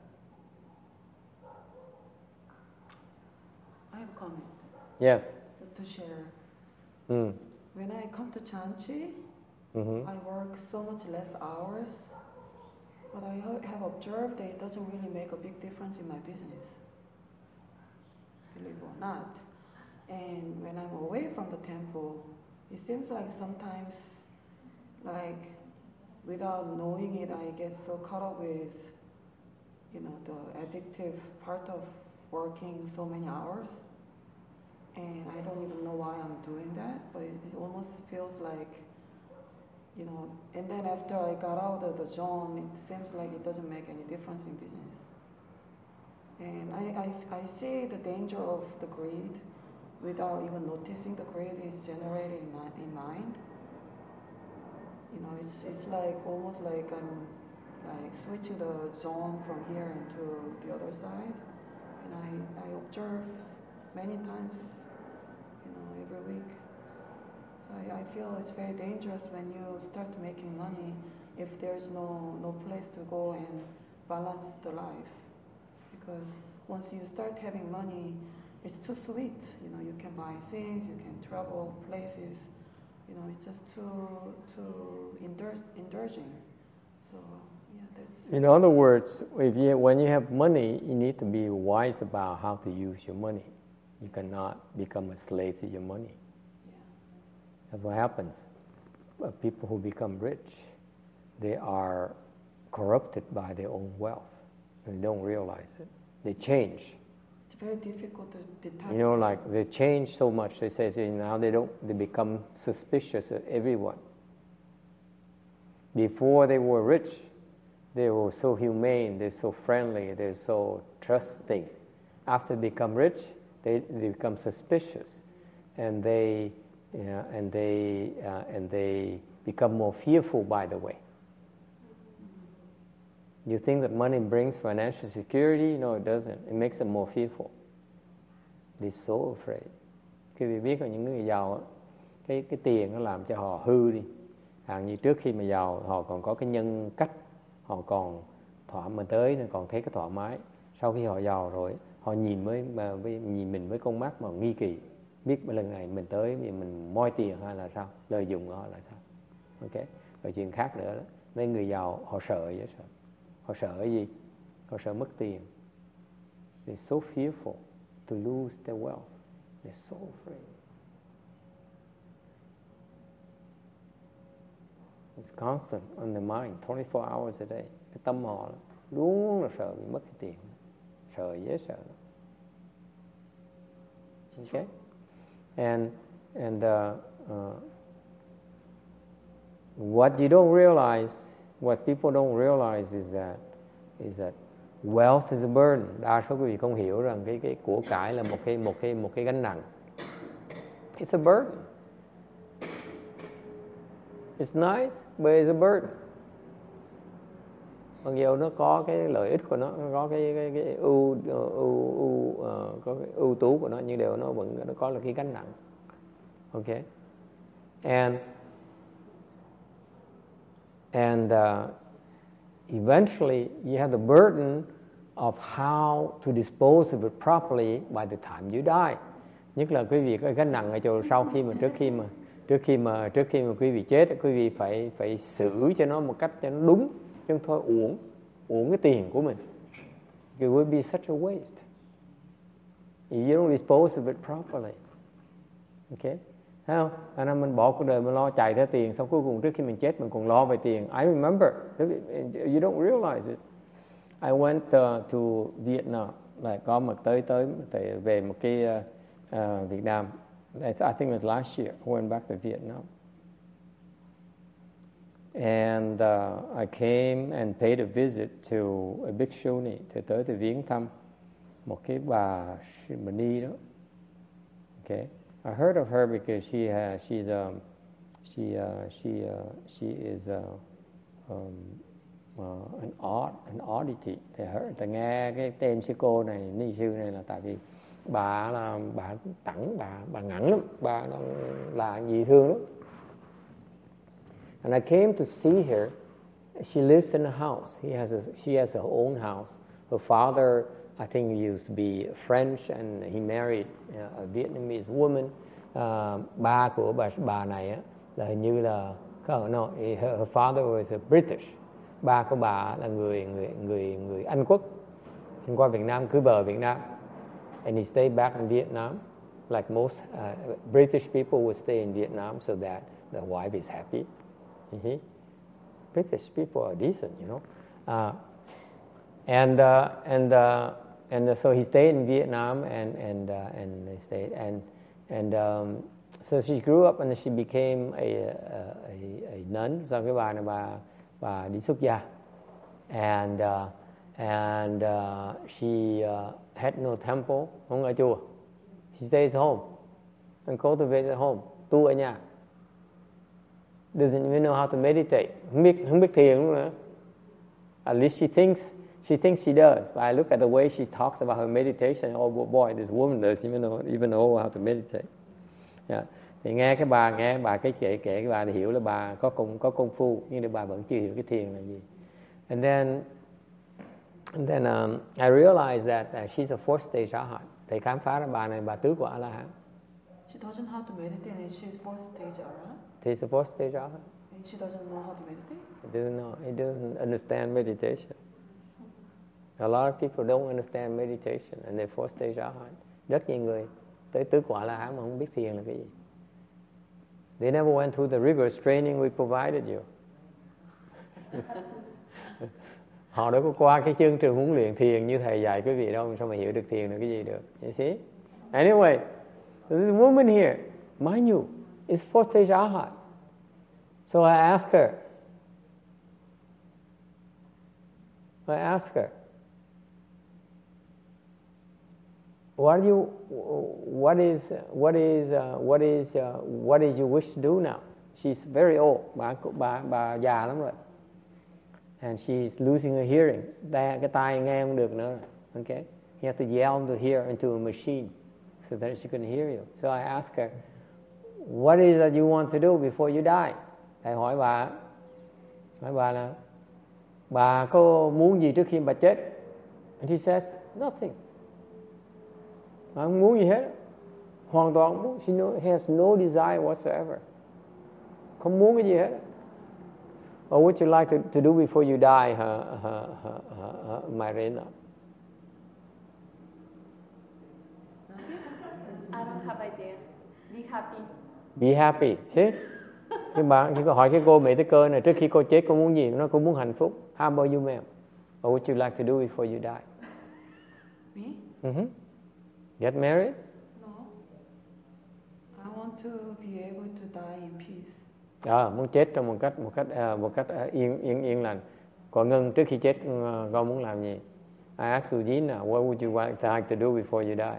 I have a comment. Yes. To, to share. Mm. When I come to Chanchi, Mm-hmm. I work so much less hours, but I have observed that it doesn't really make a big difference in my business, believe it or not. And when I'm away from the temple, it seems like sometimes, like, without knowing it, I get so caught up with, you know, the addictive part of working so many hours. And I don't even know why I'm doing that, but it, it almost feels like, you know, and then after I got out of the zone, it seems like it doesn't make any difference in business. And I, I, I see the danger of the greed without even noticing the greed is generated in, my, in mind. You know, it's it's like almost like I'm like switching the zone from here into the other side, and I, I observe many times, you know, every week. So I, I feel it's very dangerous when you start making money if there's no no place to go and balance the life, because once you start having money, it's too sweet. You know, you can buy things, you can travel places. You know, it's just too too indul- indulging. So yeah, that's. In other words, if you, when you have money, you need to be wise about how to use your money. You cannot become a slave to your money. Yeah. That's what happens. Uh, people who become rich, they are corrupted by their own wealth, and they don't realize it. They change. It's very difficult to detect. You know, like they change so much. They say, say now they don't. They become suspicious of everyone. Before they were rich, they were so humane. They're so friendly. They're so trusting. After they become rich, they, they become suspicious, and they you know, and they uh, and they become more fearful. By the way, you think that money brings financial security? No, it doesn't. It makes them more fearful. They're so afraid. Khi vì biết là những người giàu, cái cái tiền nó làm cho họ hư đi. Hàng như trước khi mà giàu, họ còn có cái nhân cách, họ còn thỏa mình tới nên còn thấy cái thoải mái. Sau khi họ giàu rồi, họ nhìn với, mà với nhìn mình với con mắt mà nghi kỳ, biết lần này mình tới vì mình moi tiền hay là sao, lợi dụng họ là sao. Ok. Rồi chuyện khác nữa đó. Mấy người giàu họ sợ vậy sợ. Họ sợ cái gì? Họ sợ mất tiền. They're so fearful to lose their wealth. They're so afraid. It's constant on the mind, twenty-four hours a day. Cái tâm họ luôn là sợ bị mất cái tiền. Sợ dễ sợ. Okay? And and uh, uh, what you don't realize, what people don't realize is that is that wealth is a burden. Đa số quý vị không hiểu rằng cái cái của cải là một cái một cái một cái gánh nặng. It's a burden. It's nice, but it's a burden. Mặc dù nó có cái lợi ích của nó, nó có cái cái cái ưu ưu ưu uh, có cái ưu tú của nó, nhưng điều nó vẫn nó có là cái gánh nặng. Okay, and and uh, eventually you have the burden of how to dispose of it properly by the time you die. Nhất là quý vị có gánh nặng ở chỗ sau khi mà trước khi mà trước khi mà trước khi mà quý vị chết, quý vị phải phải xử cho nó một cách cho nó đúng, chứ không thôi uổng uổng cái tiền của mình. It would be such a waste if you don't dispose of it properly. Okay, thấy không? Anh em mình bỏ cuộc đời mình lo chạy theo tiền, xong cuối cùng trước khi mình chết mình còn lo về tiền. I remember, you don't realize it. I went uh, to Vietnam, lại có một tới tới về một cái uh, uh, Việt Nam. I think it was last year. I went back to Vietnam. And uh, I came and paid a visit to a bhikshuni, thì tới từ viếng thăm một cái bà Ni đó. Okay, I heard of her because she has, she's um, she uh, she uh, she is uh, um, uh, an odd an oddity. Thì heard, ta nghe cái tên sư cô này, ni sư này là tại vì bà là bà tẳng, bà bà ngẳng lắm, bà nó là dị thương lắm. And I came to see her. She lives in a house. He has a, she has her own house. Her father, I think, he used to be French, and he married a Vietnamese woman. Uh, ba của bà bà này á, là hình như là no, her, her father was a British. Ba của bà là người người người người Anh quốc. Anh qua Việt Nam cưới vợ Việt Nam. And he stayed back in Vietnam, like most uh, British people would stay in Vietnam so that the wife is happy. You see? British people are decent, you know. Uh, and uh, and uh, and so he stayed in Vietnam, and and uh, and they stayed, and and um, so she grew up and she became a a, a, a nun. Sau cái bà này bà bà đi xuất gia, and uh, and uh, she uh, had no temple, không ở chùa. She stays home and cultivates at home, tu ở nhà. Doesn't even know how to meditate. Không biết, không biết thiền luôn nữa. At least she thinks she thinks she does. But I look at the way she talks about her meditation. Oh boy, this woman doesn't even know even know how to meditate. Yeah. Thì nghe cái bà nghe bà cái kể kể cái bà thì hiểu là bà có công có công phu, nhưng mà bà vẫn chưa hiểu cái thiền là gì. And then and then um, I realized that uh, she's a fourth stage arhat. Thầy khám phá ra bà này bà tứ quả A La Hán. She doesn't know how to meditate and she's fourth stage arhat. She's a fourth stage arhat. And she doesn't know how to meditate? It doesn't know. It doesn't understand meditation. A lot of people don't understand meditation and they're fourth stage arhat. Rất nhiều người tới tứ quả La Hán mà không biết thiền là cái gì. They never went through the rigorous training we provided you. Họ đâu có qua cái chương trình huấn luyện thiền như thầy dạy quý vị đâu, sao mà hiểu được thiền là cái gì được. You see? Anyway, this woman here, mind you, is fourth stage arhat. So I asked her, I asked her, what do you, what is, what is, uh, what is, uh, what is you wish to do now? She's very old, bà bà bà già lắm rồi, and she's losing her hearing. Cái tai nghe không được nữa. Okay, you have to yell to hear into a machine so that she can hear you. So I asked her, what is that you want to do before you die? Thầy hỏi bà, hỏi bà là bà có muốn gì trước khi bà chết? And she says nothing. Bà không muốn gì hết, hoàn toàn không muốn. She no, has no desire whatsoever. Không muốn cái gì hết. What would you like to, to do before you die, her, her, her, her, her, Marina? I don't have idea. Be happy. Be happy. See? Cái bạn, khi cô hỏi cái cô Mỹ Tế Cơ này, trước khi cô chết cô muốn gì? Nó cô muốn hạnh phúc. How about you, ma'am? What would you like to do before you die? Me? Mm-hmm. Get married? No. I want to be able to die in peace. À, muốn chết trong một cách một cách uh, một cách uh, yên yên yên lành. Còn Ngân trước khi chết uh, con muốn làm gì? I asked Eugene, what would you like to do before you die?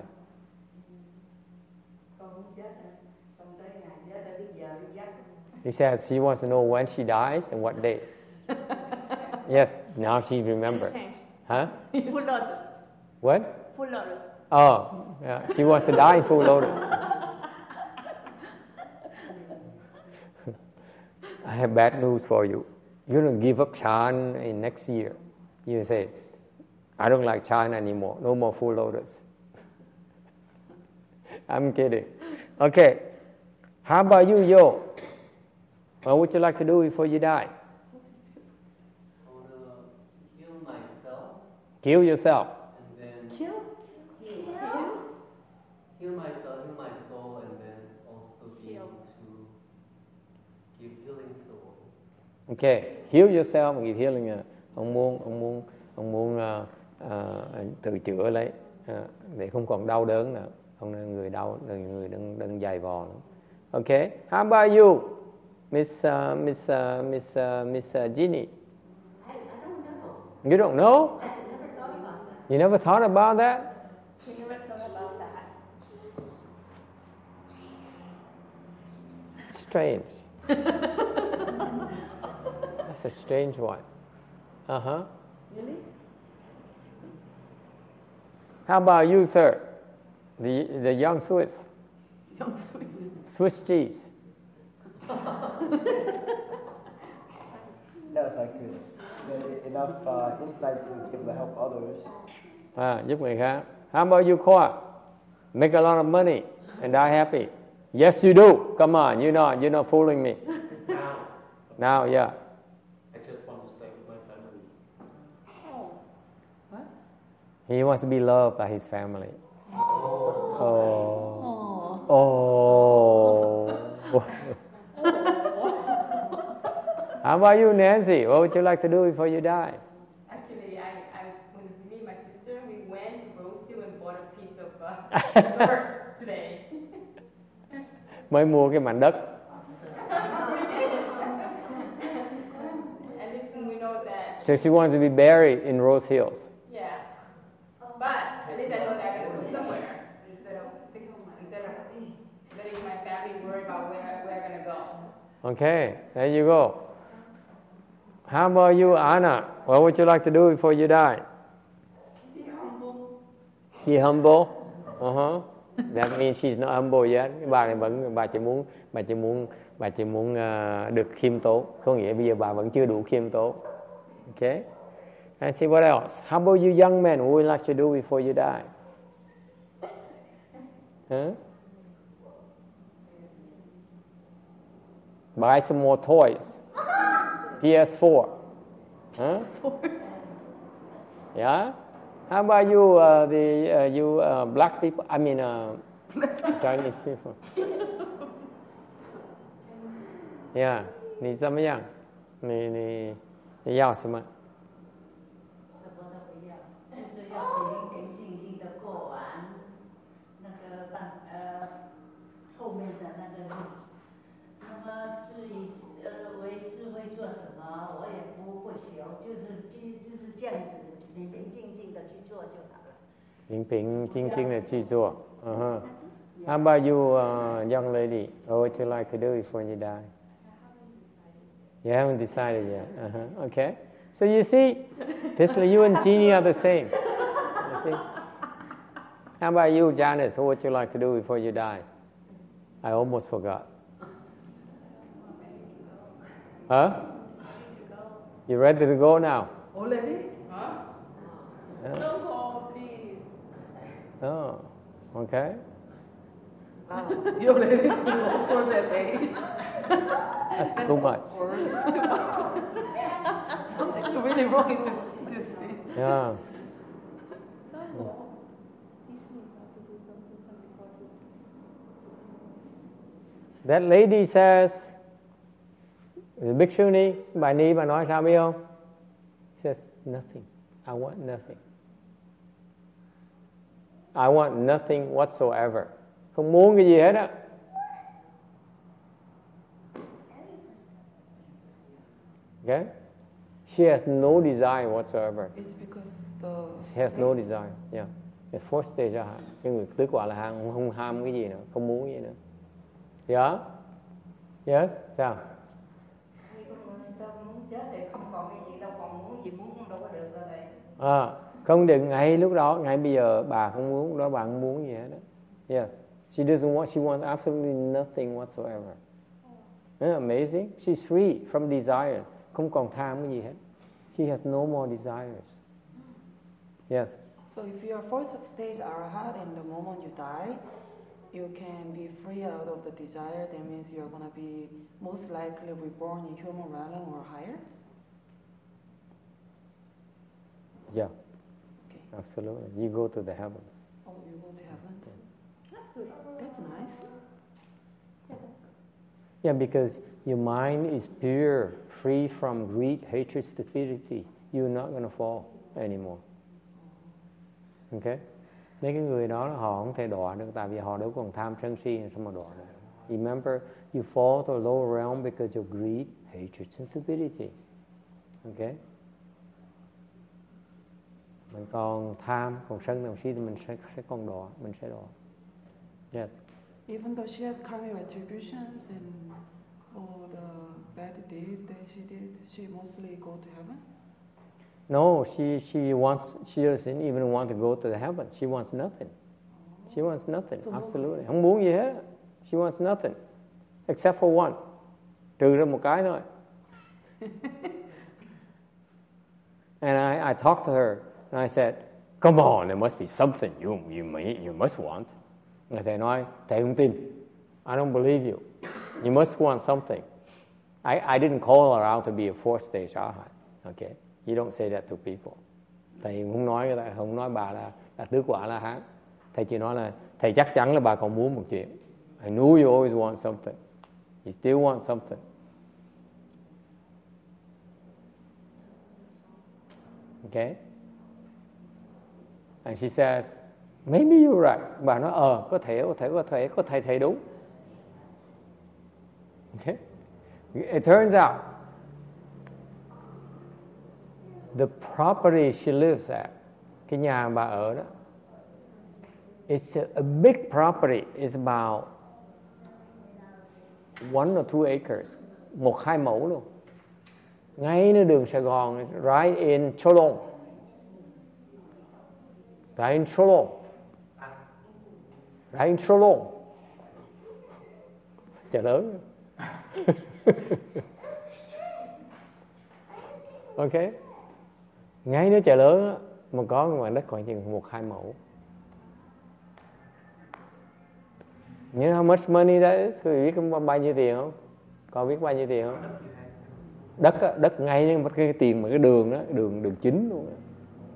Con muốn chết hả? Con tới ngày chết đã biết giờ biết giấc. He says she wants to know when she dies and what day. Yes, now she remembers. Huh? Full lotus. What? Full lotus. Oh, yeah. She wants to die in full lotus. I have bad news for you. You're going to give up Chan in next year. You say, I don't like Chan anymore. No more full lotus. I'm kidding. Okay. How about you, Yo? What would you like to do before you die? I want to heal myself. Kill yourself. And then Kill? heal myself, heal my soul, and then also be able to give healing to the world. Okay, heal yourself and give healing. Ông muốn, ông muốn, ông muốn uh, uh, tự chữa lấy uh, để không còn đau đớn nữa. Ông là người đau, người đừng đừng dày vò nữa. Okay, how about you, Miss uh, Miss uh, Miss uh, Miss uh, Ginny? I, I don't know. You don't know? I never thought about that. You never thought about that? We never thought about that. Strange. That's a strange one. Uh huh. Really? How about you, sir? The the young Swiss, Young Swiss. Swiss cheese. No, if I could get enough uh, insight to be able to help others. À, giúp người khác. How about you, Khoa? Make a lot of money and die happy. Yes, you do. Come on, you're not you're not fooling me. Now, Now, yeah. I just want to stay with my family. Oh. What? He wants to be loved by his family. Oh. Oh. Oh. How about you, Nancy? What would you like to do before you die? Actually, I, I, when me and my sister, we went to Rose Hill and bought a piece of uh, dirt today. Mới mua cái mảnh đất. At least we know that. So she wants to be buried in Rose Hills. At least I know that I can go somewhere instead of instead of letting my family worry about where where I'm gonna go. Okay, there you go. How about you, Anna? What would you like to do before you die? Be humble. Be humble. Uh-huh. That means she's not humble yet. Cái bà này vẫn bà chỉ muốn bà chỉ muốn bà chỉ muốn uh, được khiêm tốn. Có nghĩa bây giờ bà vẫn chưa đủ khiêm tốn. Okay. And see what else? How about you young men? What would you like to do before you die? Huh? Buy some more toys. P S four. Huh? Yeah? How about you, uh, the uh, you uh, black people? I mean, uh, Chinese people. Yeah. 你怎么样？你你你要什么？ 什么都不要，就是要平平静静的过完那个半呃后面的那个日子。那么至于呃为是会做什么，我也不不求，就是就就是这样子平平静静的去做就好了。 平平静静的去做。Uh-huh. How about you, uh, young lady? What would you like to do before you die? You haven't decided yet. Uh-huh. Okay. So you see, Tisla, you and Jeannie are the same. You see? How about you, Janice? What would you like to do before you die? I almost forgot. Huh? You ready to go now? Already? Huh? Yeah. Don't go, please. Oh, okay. Wow. You already go for that age. That's too much. Something's really wrong in this this thing. Yeah. That lady says, the Bhikshu Ni, bà Ni bà nói sao biết không? Says nothing. I want nothing. I want nothing whatsoever. Không muốn cái gì hết á. Okay? She has no desire whatsoever. It's because the She has no desire. Yeah. The fourth stage là cái người tứ quả là không, không ham cái gì nữa, không muốn gì nữa. Yeah? Yes? Sao? Vì con người ta muốn chết thì không còn cái gì đâu, còn muốn gì muốn cũng đâu có được rồi thầy. À, không được ngay lúc đó, ngay bây giờ bà không muốn, đó bà không muốn gì hết đó. Yes. She doesn't want, she wants absolutely nothing whatsoever. Isn't amazing? She's free from desire. Không còn tham cái gì hết. She has no more desires. Yes. So if you're fourth stage arahat and the moment you die, you can be free out of the desire. That means you're gonna be most likely reborn in human realm or higher. Yeah. Okay. Absolutely. You go to the heavens. Oh, you go to heaven. That's good. That's nice. Yeah, because your mind is pure, free from greed, hatred, stupidity. You're not going to fall anymore. Okay? Mấy cái người đó họ không thể đọa được, tại vì họ đâu còn tham sân si, sao mà đọa được. Remember, you fall to a lower realm because of greed, hatred, and stupidity. Okay? Mình còn tham, còn sân, còn si thì mình sẽ, sẽ còn đọa, mình sẽ đọa. Yes. Even though she has karmic retributions and all the bad deeds that she did, she mostly go to heaven? No, she, she wants, she doesn't even want to go to the heaven. She wants nothing. She wants nothing, So absolutely. Không muốn gì hết. She wants nothing. Except for one. Trừ ra một cái thôi. And I, I talked to her and I said, come on, there must be something you, you, may, you must want. Người thầy nói, thầy không tin. I don't believe you. You must want something. I, I didn't call her out to be a fourth stage arhat. Okay? You don't say that to people. Thầy không nói không nói bà là, là tứ quả la hán. Thầy chỉ nói là thầy chắc chắn là bà còn muốn một chuyện. I knew you always want something. You still want something. Okay? And she says, maybe you're right. Bà nói ờ có thể có thể có thể có thể thầy đúng. Okay? It turns out the property she lives at, cái nhà bà ở đó, It's a, a big property. It's about one or two acres. Một hai mẫu luôn. Ngay nơi đường Sài Gòn, right in Cholon. Right in Cholon. Right in Cholon. Chợ lớn. Ok. Ngay nơi chợ lớn mà có ngoài đất khoảng chừng một hai mẫu. You know how much money that is? Quý vị biết bao nhiêu tiền không? Con biết bao nhiêu tiền không? Đất á, đất ngay nhưng mà cái tiền mà cái đường đó, đường đường chính luôn đó.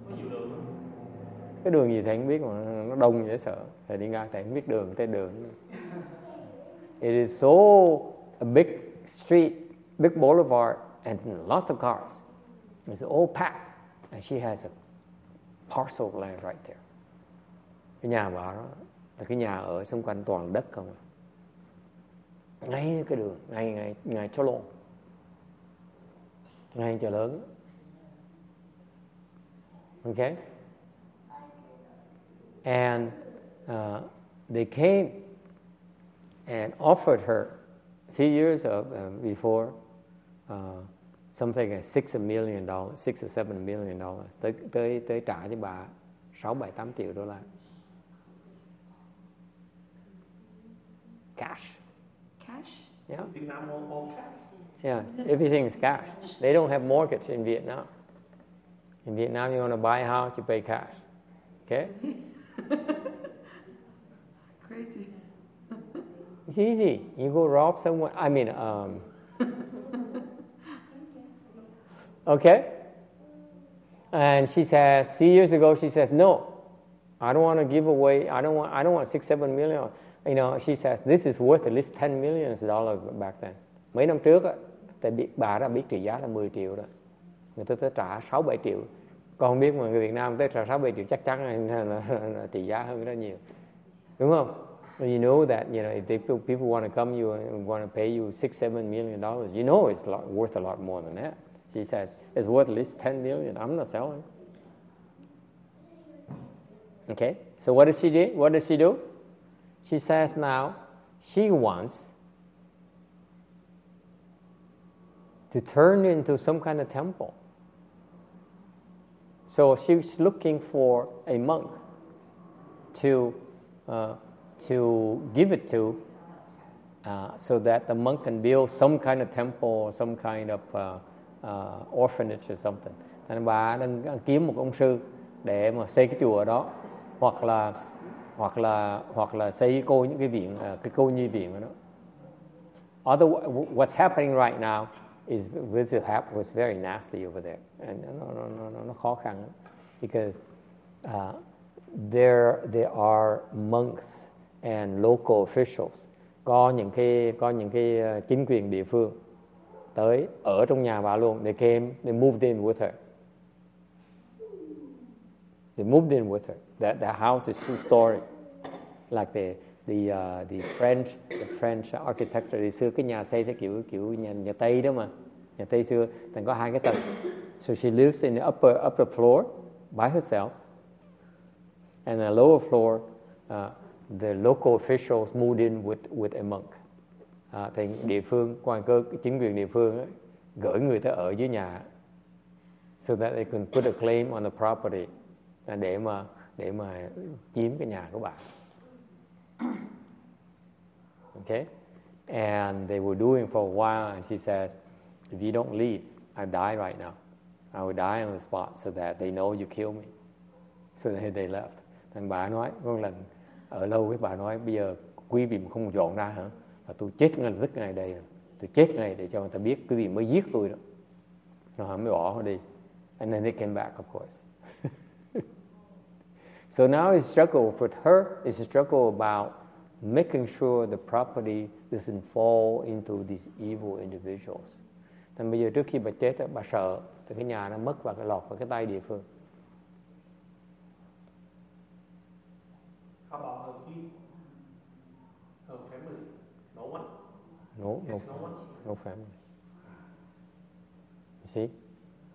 Cái đường gì thầy không biết mà nó đông dễ sợ. Thầy đi ngang thầy không biết đường tên đường. It is so a big street, big boulevard and lots of cars. It's all packed and she has a parcel of land right there. Cái nhà bà đó là cái nhà ở xung quanh toàn đất không. Ngay cái đường, ngay ngay ngay chỗ lộn. Ngay chợ lớn. Okay? And uh, they came and offered her a few years of, uh, before uh, something like six a million dollars, six or seven million dollars. Tới tới tới trả cho bà sáu bảy tám triệu đô la. Cash. Cash? Yeah. Vietnam all, all cash. Yeah, everything is cash. They don't have mortgage in Vietnam. In Vietnam, you want to buy a house, you pay cash. Okay? Crazy. It's easy. You go rob someone. I mean, um, okay? And she says, a few years ago, she says, no, I don't want to give away, I don't want, I don't want six, seven million. You know, she says, this is worth at least ten million dollars back then. Mấy năm trước, á, tại biết bà đã biết trị giá là mười triệu đó. Người ta tới trả sáu bảy triệu. Con biết mà người Việt Nam tới trả sáu bảy triệu chắc chắn là, là, là, là trị giá hơn rất nhiều. Đúng không? You know that, you know, if they, people want to come you and want to pay you six, seven million dollars, you know it's a lot, worth a lot more than that. She says, it's worth at least ten million. I'm not selling. Okay? So what does she do? What does she do? She says now she wants to turn into some kind of temple. So she's looking for a monk to uh, to give it to, uh, so that the monk can build some kind of temple or some kind of uh, uh, orphanage or something. Thành bà đang kiếm một ông sư để mà xây cái chùa đó, hoặc là hoặc là hoặc là xây cô những cái viện, cái cô nhi viện ở đó. Other what's happening right now is with the hap was very nasty over there, and nó nó nó nó khó khăn lắm. Because uh, there there are monks and local officials, có những cái có những cái chính quyền địa phương tới ở trong nhà bà luôn. They came, they moved in with her. They moved in with her. That the house is two story, like the the uh, the French the French architecture. Đi xưa cái nhà xây theo kiểu kiểu nhà nhà Tây đó mà, nhà Tây xưa, thành có hai cái tầng. So she lives in the upper upper floor by herself, and the lower floor, uh, the local officials moved in with with a monk. Uh, thì địa phương, quan cơ chính quyền địa phương ấy, gửi người tới ở dưới nhà, so that they can put a claim on the property, để mà để mà chiếm cái nhà của bạn. Okay, and they were doing for a while, and she says, if you don't leave, I die right now. I will die on the spot, so that they know you kill me. So they, they left. Thằng bà nói, có một lần ở lâu cái bà nói, bây giờ quý vị không dọn ra hả? Và tôi chết ngay lập tức ngay đây, tôi chết ngay để cho người ta biết quý vị mới giết tôi đó. Rồi mới bỏ họ đi. And then they came back, of course. So now it's struggle for her. It's a struggle about making sure the property doesn't fall into these evil individuals. Thành bây giờ trước khi bà chết, bà sợ thì cái nhà nó mất và cái lọt vào cái tay địa phương. How about her people? Her family? No one? No, no, Yes, no one? no family. You see?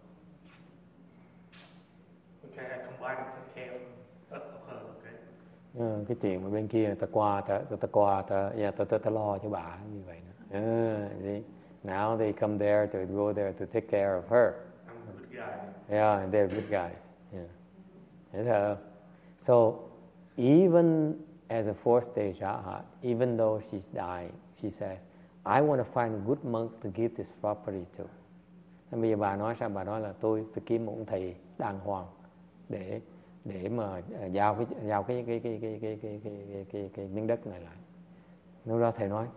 Okay, I combine and take care of her, okay? Uh, cái chuyện mà bên kia người ta qua, ta, ta, ta qua, ta, yeah, ta, ta, ta lo cho bà như vậy. Uh, now they come there to go there to take care of her. I'm a good guy. Yeah, and they're good guys. Yeah. Yes, uh, so even as a fourth stage arhat, even though she's dying, she says, I want to find a good monk to give this property to. Bây giờ bà nói sao? Bà nói là tôi phải kiếm một ông thầy đàng hoàng để để mà giao cái giao cái cái cái cái cái cái cái cái, cái, cái miếng đất này lại. Lúc đó thầy nói.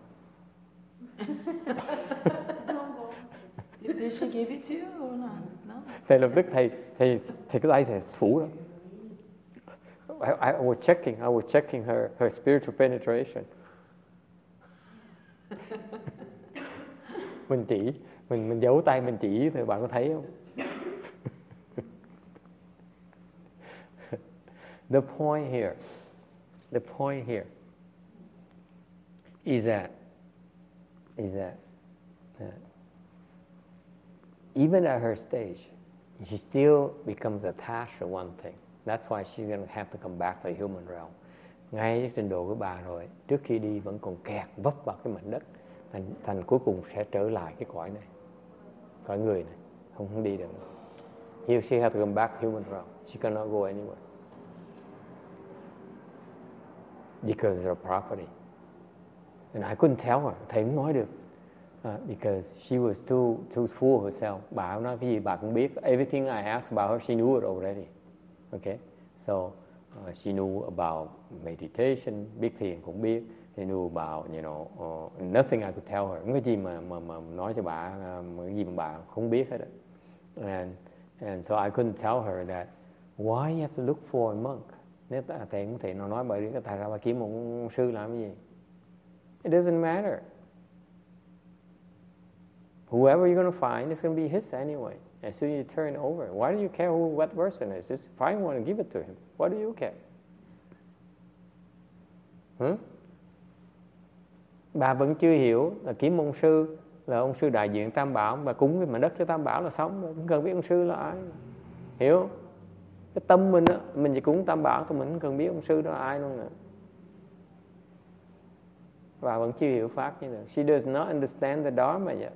Did she give it to you or not? No. Thầy lập tức thầy thầy thầy cái tay thầy phủ đó. I, I was checking, I was checking her her spiritual penetration. Mình chỉ, mình mình giấu tay mình chỉ thì bạn có thấy không? The point here, the point here is that is that uh, even at her stage, she still becomes attached to one thing. That's why she's going to have to come back to the human realm. Ngay cái trình độ của bà rồi, trước khi đi vẫn còn kẹt vấp vào cái mảnh đất, thành, thành cuối cùng sẽ trở lại cái cõi này, cõi người này, không không đi được nữa. Here she has to come back to human realm. She cannot go anywhere because of her property. And I couldn't tell her. Thầy không nói được. Uh, because she was too too full of herself. Bà nói cái gì bà cũng biết. Everything I asked about her, she knew it already. Okay, so uh, she knew about meditation. Biết thiền cũng biết. She knew about, you know, uh, nothing I could tell her. Không có gì mà mà mà nói cho bà, uh, cái gì mà bà không biết hết. And and so I couldn't tell her that why you have to look for a monk. Nếu thầy không thể nào nói bởi vì tại sao bà kiếm một sư làm cái gì? It doesn't matter. Whoever you're going to find, it's going to be his anyway. As soon as you turn over, why do you care who what person is? Just find one and give it to him. What do you care? Hmm? Bà vẫn chưa hiểu là kiếm ông sư là ông sư đại diện Tam Bảo, bà cúng cái mảnh đất cho Tam Bảo là xong rồi, không cần biết ông sư là ai. Hiểu không? Cái tâm mình á, mình chỉ cúng Tam Bảo thôi, mình không cần biết ông sư đó là ai luôn nữa. Bà vẫn chưa hiểu pháp như thế. She does not understand the Dharma yet.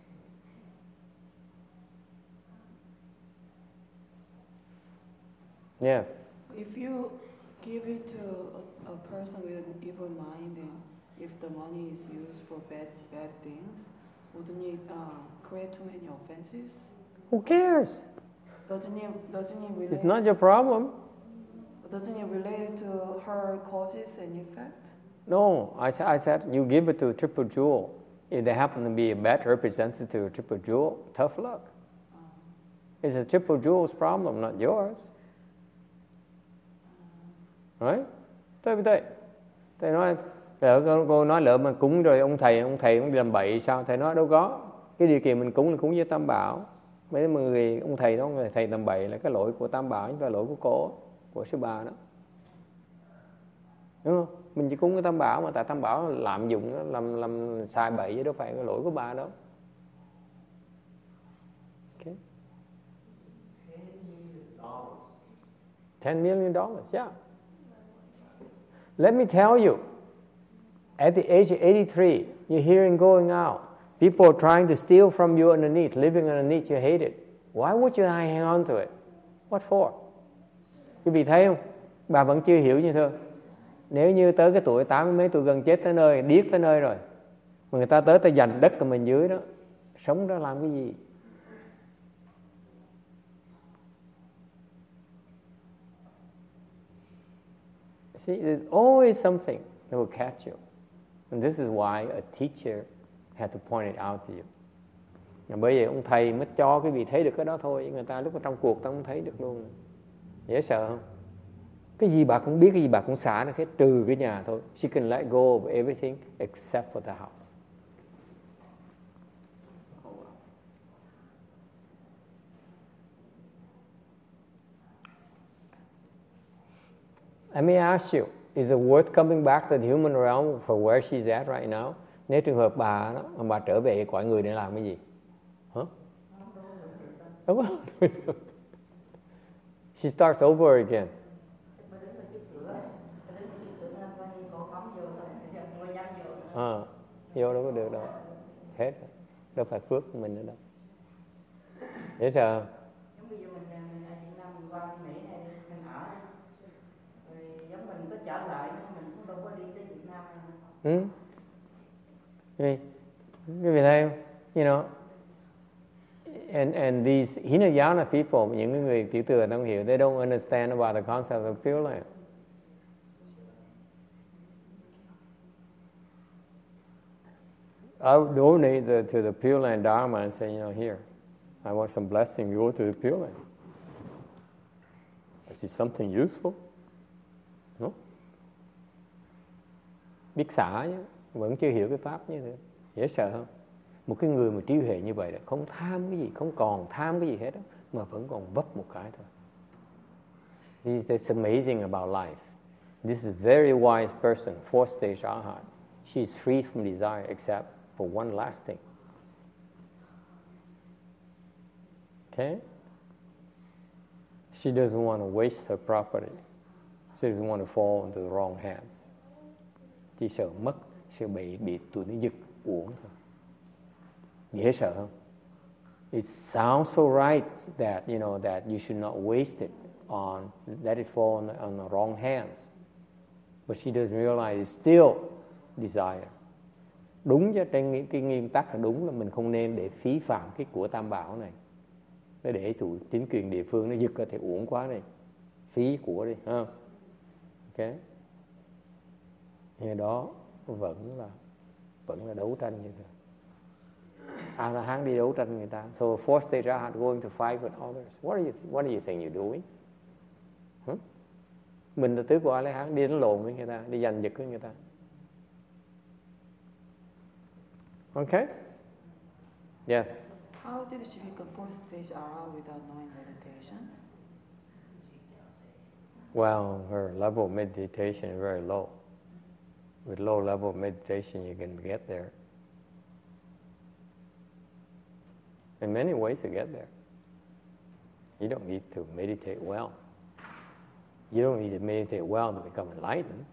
Yes. If you give it to a, a person with an evil mind, and if the money is used for bad bad things, wouldn't it uh, create too many offenses? Who cares? Doesn't it doesn't it relate? It's not your problem. Doesn't it relate to her causes and effect? No, I, I said you give it to Triple Jewel. If they happen to be a bad representative of Triple Jewel, tough luck. Uh. It's a Triple Jewel's problem, not yours. Right? Thế vậy. Thầy nói, lỡ cô, cô nói lỡ mà cúng rồi ông thầy, ông thầy cũng làm bậy sao? Thầy nói đâu có. Cái điều kiện mình cúng là cúng với Tam Bảo. Mấy người ông thầy đó, người thầy làm bậy là cái lỗi của Tam Bảo, chứ không phải lỗi của cô, của sư bà đó. Đúng không? Mình chỉ cúng cái Tam Bảo mà tại Tam Bảo lạm dụng đó, làm làm sai bậy chứ đâu phải cái lỗi của bà đâu. Okay. ten million dollars, yeah. Let me tell you, at the age of eighty-three, you're hearing going out. People are trying to steal from you underneath, living underneath, you hate it. Why would you hang on to it? What for? Quý vị thấy không? Bà vẫn chưa hiểu như thưa. Nếu như tới cái tuổi tám mươi mấy tuổi gần chết tới nơi, điếc tới nơi rồi, mà người ta tới ta giành đất của mình dưới đó, sống đó làm cái gì? See, there's always something that will catch you. And this is why a teacher had to point it out to you. Và bởi vậy ông thầy mới cho quý vị thấy được cái đó thôi. Người ta lúc ở trong cuộc ta không thấy được luôn. Dễ sợ không? Cái gì bà cũng biết, cái gì bà cũng xả được hết, trừ cái nhà thôi. She can let go of everything except for the house. Let me ask you, is it worth coming back to the human realm for where she's at right now? Nếu trường hợp bà đó, bà trở về cõi người để làm cái gì? Hả? Đúng không? She starts over again. không vô thôi, ngồi nhâm vô nữa. Ờ, vô đâu có được đâu, hết, đâu phải phước của mình nữa đâu. Dễ sợ. Giống bây giờ mình mình ở Việt Nam mình qua Mỹ này mình ở, rồi giống mình có trở lại mình cũng đâu có đi tới Việt Nam này. Ừ. Quý vị thấy không? You know, and and these Hinayana people, những người tiểu thừa không hiểu, they don't understand about the concept of Pure Land. I would donate the, to the Pure Land Dharma and say, you know, here, I want some blessing. You go to the Pure Land. Is it something useful? No. Biết xả chứ, vẫn chưa hiểu cái pháp như thế. Dễ sợ không? Một cái người mà trí huệ như vậy là không tham cái gì, không còn tham cái gì hết đó, mà vẫn còn vấp một cái thôi. This is amazing about life. This is a very wise person, fourth stage Arhat. She is free from desire except for one last thing. Okay? She doesn't want to waste her property. She doesn't want to fall into the wrong hands. Chỉ sợ mất, sợ bị bị tụi nó giật uổng thôi. Dễ sợ không? It sounds so right that you know that you should not waste it on let it fall on the, on the wrong hands, but she doesn't realize it's still desire. Đúng chứ, trên cái nguyên tắc là đúng là mình không nên để phí phạm cái của tam bảo này. Nó để tụi chính quyền địa phương nó giật ra thì uổng quá này, phí của đi, ha. Ok. Như đó vẫn là vẫn là đấu tranh như thế. A-la-hán đi đấu tranh người ta. So fourth stage Arhat going to fight with others. What are you What do you think you're doing? Huh? Mình là tứ của A-la-hán đi đánh lộn với người ta, đi giành giật với người ta. Okay? Yes. How did she become fourth stage Arhat without knowing meditation? Well, her level of meditation is very low. With low level of meditation, you can get there. In many ways to get there. You don't need to meditate well. You don't need to meditate well to become enlightened.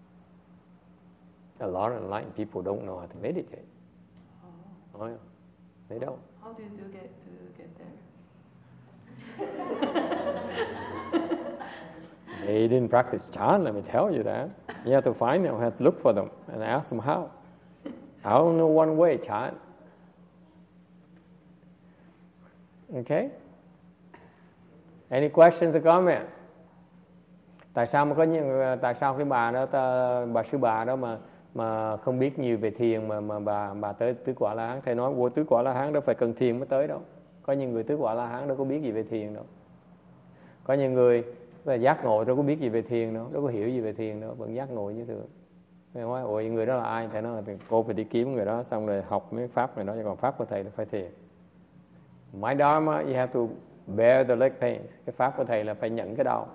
A lot of enlightened people don't know how to meditate. Oh. Oh yeah, they don't. How did you get to get there? They didn't practice Chan, let me tell you that. You have to find them, you have to look for them and ask them how. I don't know one way, Chan. Okay? Any questions or comments? Tại sao mà có những tại sao cái bà đó ta, bà sư bà đó mà mà không biết nhiều về thiền mà mà bà bà tới tứ quả La Hán? Thầy nói vô tứ quả La Hán đâu phải cần thiền mới tới đâu. Có những người tứ quả La Hán đâu có biết gì về thiền đâu. Có những người là giác ngộ đâu có biết gì về thiền đâu, đâu có hiểu gì về thiền đâu, vẫn giác ngộ như thường. Thầy nói ôi người đó là ai? Thầy nói là cô phải đi kiếm người đó xong rồi học mấy pháp người đó, còn pháp của thầy là phải thiền. My Dharma, you have to bear the leg pains. Cái pháp của thầy là phải nhận cái đau.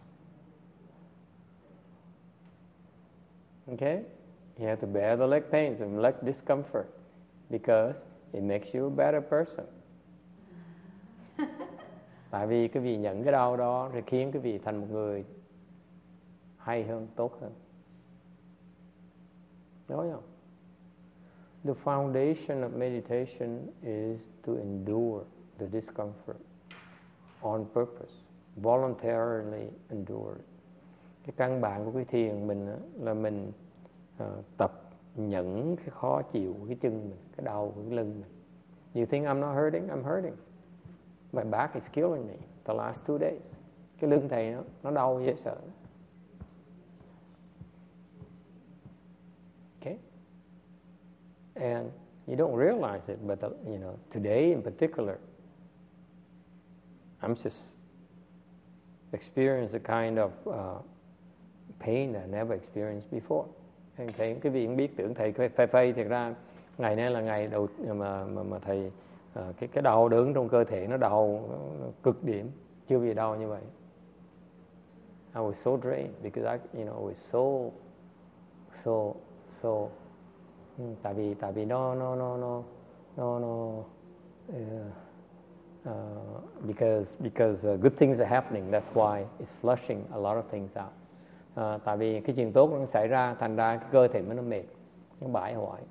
Okay? You have to bear the leg pains and leg discomfort because it makes you a better person. Tại vì cái vị nhận cái đau đó thì khiến cái vị thành một người hay hơn, tốt hơn. Đúng không? The foundation of meditation is to endure the discomfort on purpose, voluntarily endure it. Cái căn bản của cái thiền mình là mình uh, tập nhận cái khó chịu của cái chân mình, cái đau của cái lưng mình. You think I'm not hurting? I'm hurting. My back is killing me the last two days. Cái lưng thầy nó, nó đau dễ sợ. Okay? And you don't realize it, but the, you know, today in particular, I'm just experiencing a kind of uh, pain I never experienced before. And thầy, cái vị cũng biết tưởng thầy phê phê, thật ra ngày nay là ngày đầu mà mà, mà thầy uh, cái cái đau đớn trong cơ thể nó đau cực điểm, chưa bị đau như vậy. I was so drained because I, you know, I was so so so tại vì tại vì nó nó nó nó nó nó uh, uh, because because uh, good things are happening. That's why it's flushing a lot of things out. À, tại vì cái chuyện tốt nó xảy ra, thành ra cái cơ thể nó mệt, nó bại hoại.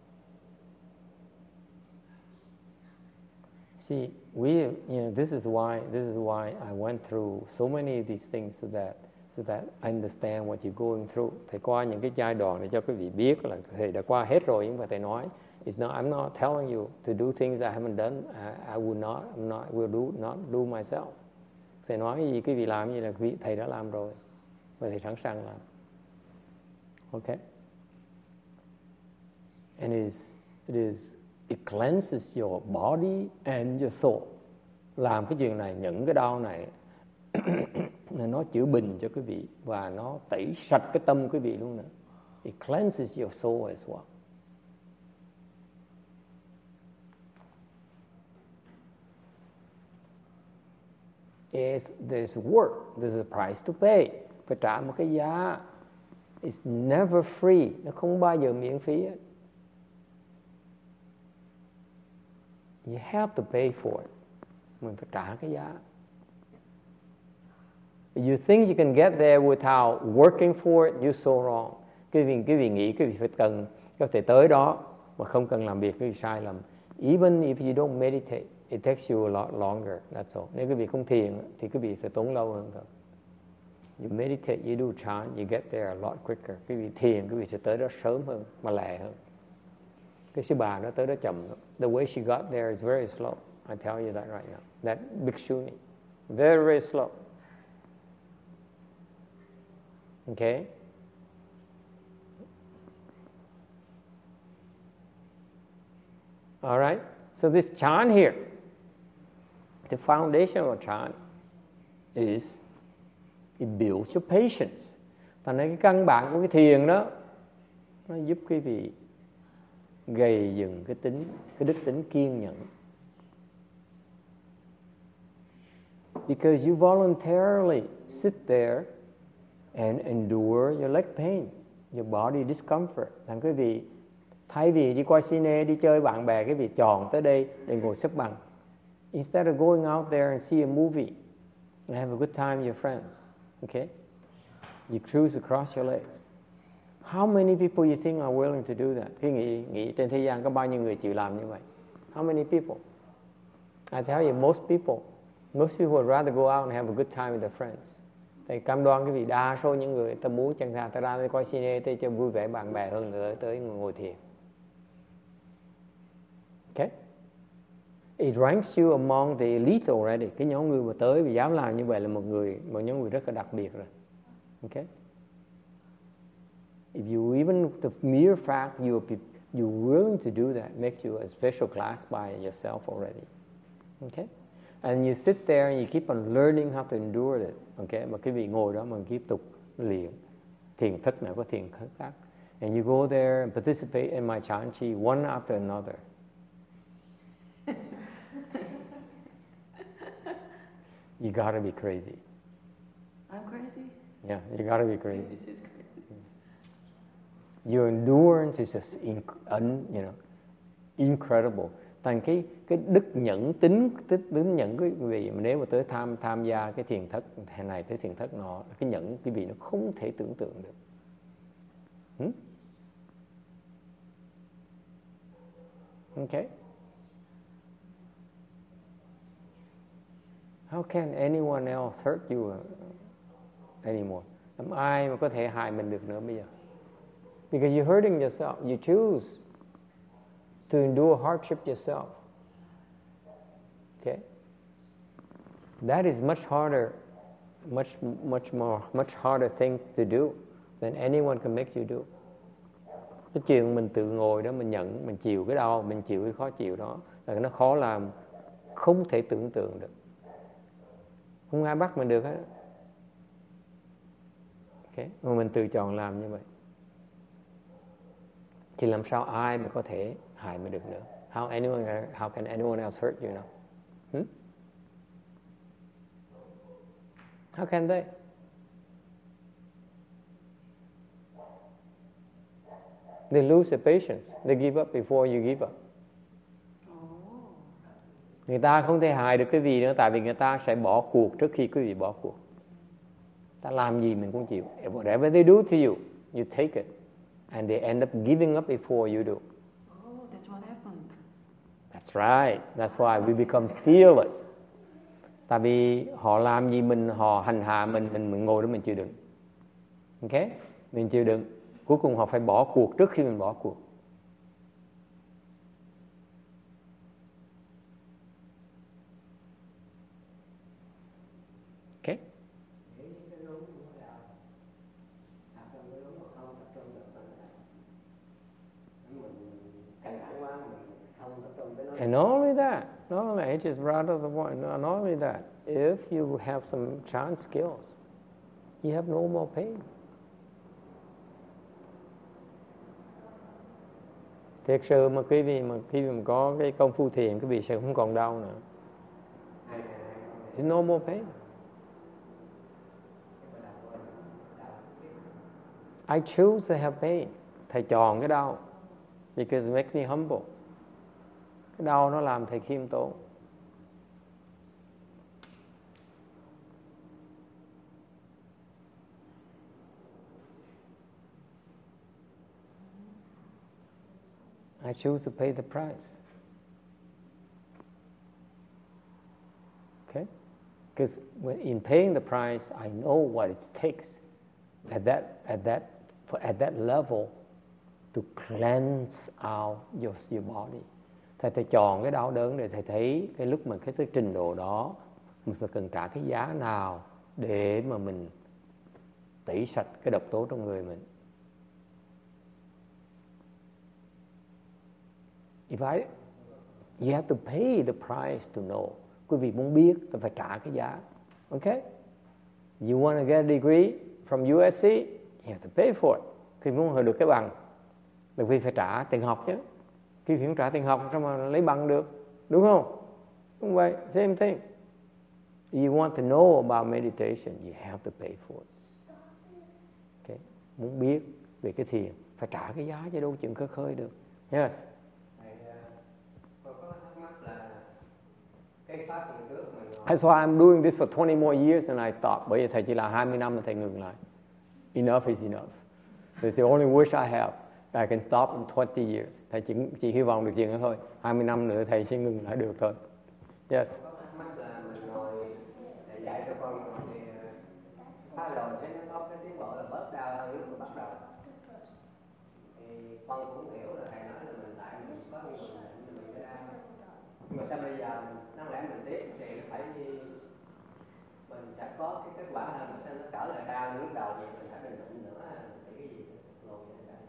See, we, you know, this is why this is why I went through so many of these things so that so that I understand what you're going through. Thầy qua những cái giai đoạn để cho quý vị biết là thầy đã qua hết rồi, nhưng mà thầy nói, it's not, I'm not telling you to do things I haven't done. I, I would not, I'm not, will do, not do myself. Thầy nói gì quý vị làm gì là quý thầy đã làm rồi, và thầy sẵn sàng làm. Okay. And it is, it is, it cleanses your body and your soul. Làm cái chuyện này, những cái đau này nó chữa bình cho quý vị, và nó tẩy sạch cái tâm quý vị luôn nữa. It cleanses your soul as well. Is there's work, there's a price to pay. Phải trả một cái giá. It's never free. Nó không bao giờ miễn phí hết. You have to pay for it. Mình phải trả cái giá. You think you can get there without working for it, you're so wrong. Cái vị, cái vị nghĩ cái vị phải cần có thể tới đó mà không cần làm việc, cái vị sai lầm. Even if you don't meditate, it takes you a lot longer. That's all. Nếu cái vị không thiền thì cái vị phải tốn lâu hơn thôi. You meditate, you do chant, you get there a lot quicker. Cái vị thiền, cái vị sẽ tới đó sớm hơn, mà lẹ hơn. Cái sư bà nó tới đó chậm. The way she got there is very slow. I tell you that right now. That Bhikshuni, very very slow. Okay. All right. So this chant here, the foundation of chant is it builds your patience. Thành ra cái căn bản của cái thiền đó, nó giúp quý vị gầy dựng cái tính, cái đức tính kiên nhẫn. Because you voluntarily sit there and endure your leg pain, your body discomfort. Thành quý vị thay vì đi coi cine, đi chơi bạn bè, cái vị chọn tới đây để ngồi xếp bằng. Instead of going out there and see a movie and have a good time with your friends, okay? You cruise across your legs. How many people you think are willing to do that? Khi nghĩ, nghĩ trên thế gian có bao nhiêu người chịu làm như vậy? How many people? I tell you, most people, most people would rather go out and have a good time with their friends. Thầy cam đoan cái vị đa số những người ta muốn chẳng ra, ta ra đi coi cine, ta cho vui vẻ bạn bè hơn tới tới ngồi thiền. Okay? It ranks you among the elite already. Cái nhóm người mà tới và dám làm như vậy là một người, một nhóm người rất là đặc biệt rồi. Okay? If you even the mere fact you you're willing to do that makes you a special class by yourself already. Okay? And you sit there and you keep on learning how to endure it. Okay? Mà cái vị ngồi đó mà tiếp tục luyện thiền thức nào có thiền thức khác. And you go there and participate in my chanchi one after another. You gotta be crazy. I'm crazy? Yeah, you gotta be crazy. This is crazy. Your endurance is just in, un, you know, incredible. Thành cái cái đức nhẫn tính, tính tính nhẫn cái vị mà nếu mà tới tham tham gia cái thiền thất này tới thiền thất nọ, cái nhẫn cái vị nó không thể tưởng tượng được. Hmm? Okay. How can anyone else hurt you anymore? Làm ai mà có thể hại mình được nữa bây giờ? Because you're hurting yourself. You choose to endure hardship yourself. Okay? That is much harder, much much more, much harder thing to do than anyone can make you do. Cái chuyện mình tự ngồi đó, mình nhận, mình chịu cái đau, mình chịu cái khó chịu đó, là nó khó làm, không thể tưởng tượng được. Không ai bắt mình được hết. Okay? Mà mình tự chọn làm như vậy. Thì làm sao ai mà có thể hại mình được nữa? How anyone, how can anyone else hurt you now? Hmm? How can they? They lose their patience. They give up before you give up. Người ta không thể hại được cái gì nữa, tại vì người ta sẽ bỏ cuộc trước khi quý vị bỏ cuộc. Ta làm gì mình cũng chịu. Whatever they do to you, you take it. And they end up giving up before you do. Oh, that's what happened. That's right. That's why we become fearless. Tại vì họ làm gì mình, họ hành hạ mình, mình, mình ngồi đó mình chịu đựng. Ok? Mình chịu đựng. Cuối cùng họ phải bỏ cuộc trước khi mình bỏ cuộc. Ok? And not only that, not only I just brought up the point, not only that, if you have some chant skills, you have no more pain. Thiệt sự mà quý vị mà khi mà có cái công phu thiền, quý vị sẽ không còn đau nữa. There's no more pain. I choose to have pain. Thầy chọn cái đau because it makes me humble. Cái đau nó làm thầy khiêm tốn. I choose to pay the price. Okay? Because in paying the price, I know what it takes at that at that at that level to cleanse out your your body. Thầy thầy chọn cái đau đớn để thầy thấy cái lúc mà cái tới trình độ đó mình phải cần trả cái giá nào để mà mình tẩy sạch cái độc tố trong người mình. If I, you have to pay the price to know. Quý vị muốn biết, thì phải trả cái giá. Okay? You want to get a degree from U S C, you have to pay for it. Khi muốn được cái bằng, thì quý vị phải trả tiền học chứ. Khi phải trả tiền học sao mà lấy bằng được, đúng không? Đúng vậy, same thing. You want to know about meditation, you have to pay for it. Okay? Muốn biết về cái thiền, phải trả cái giá chứ đâu chừng khơi khơi được. Yes. That's why I'm doing this for twenty more years and I stop. Bởi vì thầy chỉ là hai mươi năm là thầy ngừng lại. Enough is enough. It's the only wish I have. I can stop in twenty years. Thầy chỉ, chỉ hy vọng được chuyện đó thôi. hai mươi năm nữa thầy sẽ ngừng lại được thôi. Yes. Dạy cho con thì bắt đầu thấy nó có cái tiến bộ là bớt đau hơn lúc mà bắt đầu. Thì con cũng hiểu là thầy nói là mình tại mình có cái quyền định mình phải đau. Nhưng mà sao bây giờ đáng lẽ mình tiếp thì phải mình sẽ có cái kết quả hơn, mà sao nó trở lại đau như lúc đầu thì mình phải bình tĩnh nữa thì cái gì luôn như thế.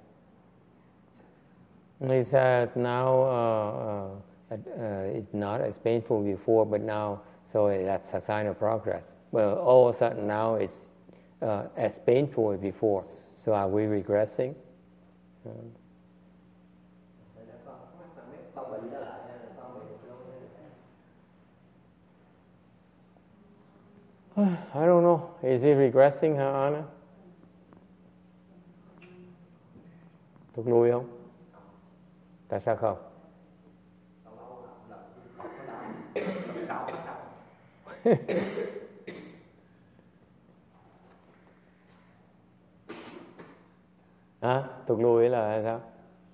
He says now uh, uh, uh, it's not as painful before, but now, so that's a sign of progress. Well, all of a sudden now it's uh, as painful as before. So are we regressing? Um, I don't know. Is he regressing, huh, Anna? Tụt lui không? Tại sao không? Hả? Tụt lui là sao?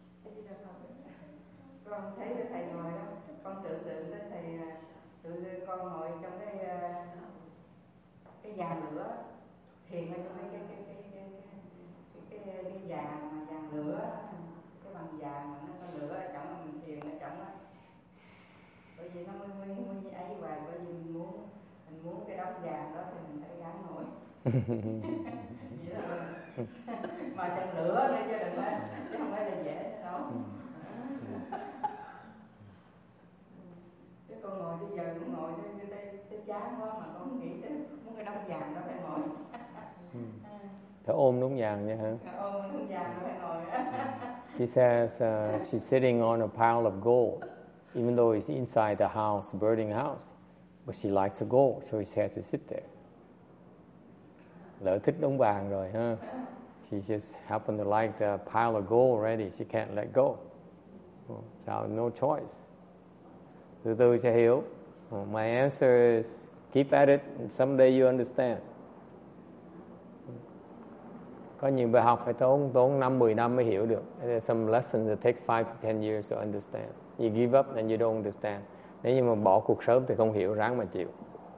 Con thấy thầy ngồi đó, con tưởng tượng tới thầy, tự con ngồi trong cái cái giàn lửa, thiền ở trong cái cái cái cái cái cái cái, cái giàn mà giàn lửa, cái bằng giàn mà nó có lửa ở trong mà mình thiền ở trong á. Bởi vì nó mới mới mới ấy hoài, bởi vì mình muốn mình muốn cái đống giàn đó thì mình phải gắn ngồi. Mà trong lửa nữa chứ đừng nói, chứ không phải là dễ nữa đâu. Chứ con ngồi bây giờ cũng ngồi tới tới tới chán quá mà con không nghĩ tới muốn cái đống vàng đó phải ngồi. Phải ôm đống vàng nha hả? Ôm đống vàng đó phải ngồi. She says uh, she's sitting on a pile of gold, even though it's inside the house, burning house, but she likes the gold, so she has to sit there. Lỡ thích đống vàng rồi ha. She just happened to like the pile of gold already. She can't let go. So no choice. Từ từ sẽ hiểu. My answer is keep at it and someday you understand. Có nhiều bài học phải tốn tốn năm mười năm mới hiểu được. There's some lessons that takes five to ten years to understand. You give up and you don't understand. Nếu như mà bỏ cuộc sớm thì không hiểu, ráng mà chịu.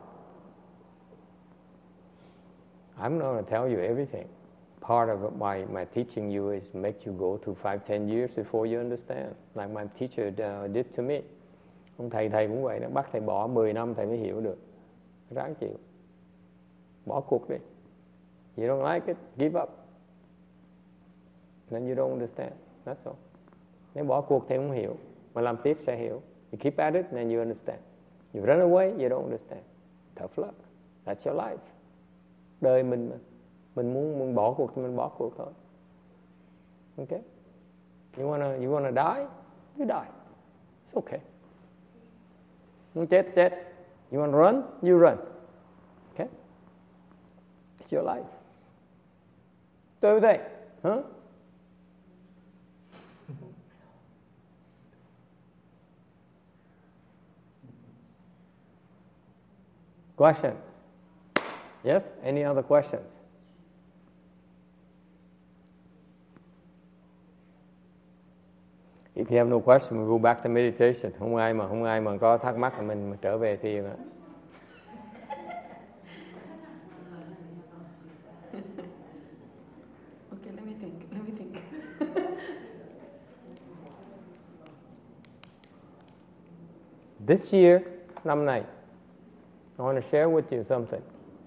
I'm not going to tell you everything. Part of my, my teaching you is make you go through five, ten years before you understand. Like my teacher uh, did to me. Ông thầy thầy cũng vậy đó, bắt thầy bỏ mười năm thầy mới hiểu được. Ráng chịu. Bỏ cuộc đi. You don't like it, give up. Then you don't understand. That's all. Nếu bỏ cuộc thì không hiểu, mà làm tiếp sẽ hiểu. You keep at it, then you understand. You run away, you don't understand. Tough luck. That's your life. Đời mình mà. Mình muốn, muốn bỏ cuộc thì mình bỏ cuộc thôi. Okay? You wanna, you wanna die? You die. It's okay. Muốn chết, chết. You wanna run? You run. Okay? It's your life. Tôi đây. Huh? Questions? Yes? Any other questions? If you have no question, we go back to meditation. Không ai mà không ai mà có thắc mắc thì mình trở về thiền ạ. Okay, let me think. Let me think. This year, năm này, I want to share with you something.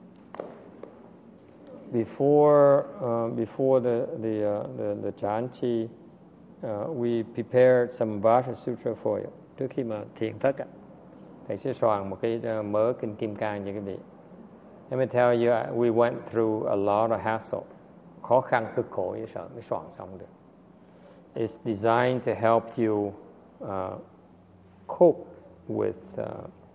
Before, uh, before the the uh, the, the Chanchi, uh, we prepared some Vajra Sutra for you. Trước khi mà thiền thất, thầy sẽ soạn một cái uh, mớ kinh Kim Cang cho quý vị. Let me tell you, we went through a lot of hassle, khó khăn cực khổ như sợ mới soạn xong được. It's designed to help you uh, cope with uh,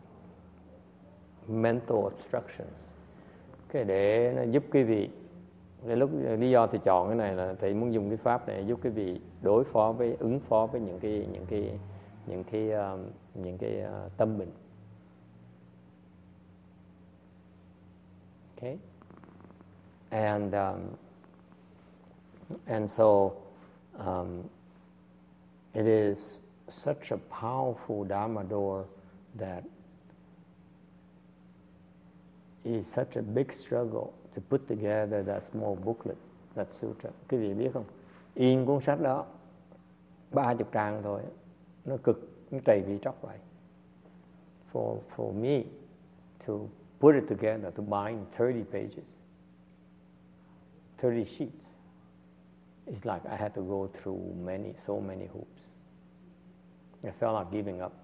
mental obstructions. Cái để nó giúp quý vị. Cái lúc lý do thì chọn cái này là thầy muốn dùng cái pháp này giúp quý vị đối phó với ứng phó với những cái những cái những cái um, những cái uh, tâm bệnh. Okay? And um, and so um, it is such a powerful Dharma door that is such a big struggle to put together that small booklet, that sutra. Quý vị biết không? In cuốn sách đó ba chục trang thôi, nó cực, nó trầy vì tróc vậy. For for me to put it together, to bind thirty pages, thirty sheets, it's like I had to go through many, so many hoops. I felt like giving up.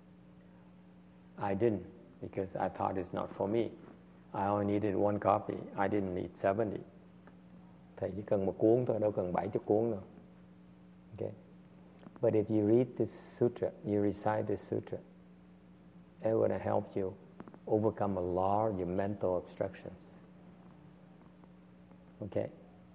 I didn't, because I thought it's not for me. I only needed one copy. I didn't need seventy. Thầy chỉ cần một cuốn thôi, đâu cần bảy mươi cuốn đâu. Okay. But if you read this sutra, you recite this sutra, it will help you overcome a lot of your mental obstructions. Okay.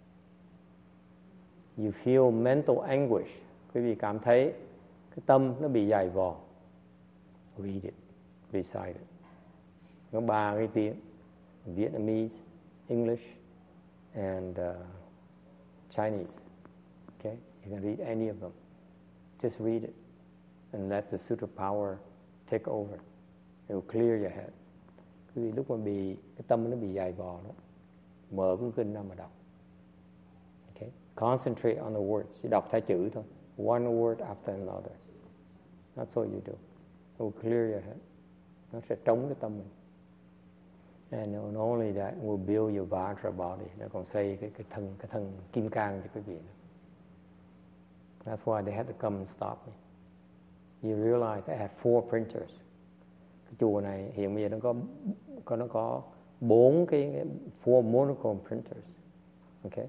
You feel mental anguish. Quý vị cảm thấy cái tâm nó bị dày vò. Read it, recite it. Có ba cái tiếng: Vietnamese, English, and uh, Chinese. Okay, you can read any of them. Just read it, and let the sutra power take over. It will clear your head. Vì lúc mà bị cái tâm nó bị dày vò đó, mở cuốn kinh ra mà đọc. Okay, concentrate on the words. Chỉ đọc theo chữ thôi. One word after another. That's all you do. It will clear your head. Nó sẽ trống cái tâm mình. And not only that, it will build your Vajra body. Nó còn xây cái cái thân cái thân kim cang cho quý vị nữa. That's why they had to come and stop me. You realize I had four printers. Cái chùa này hiện bây giờ nó có có nó có bốn cái four monochrome printers. Okay.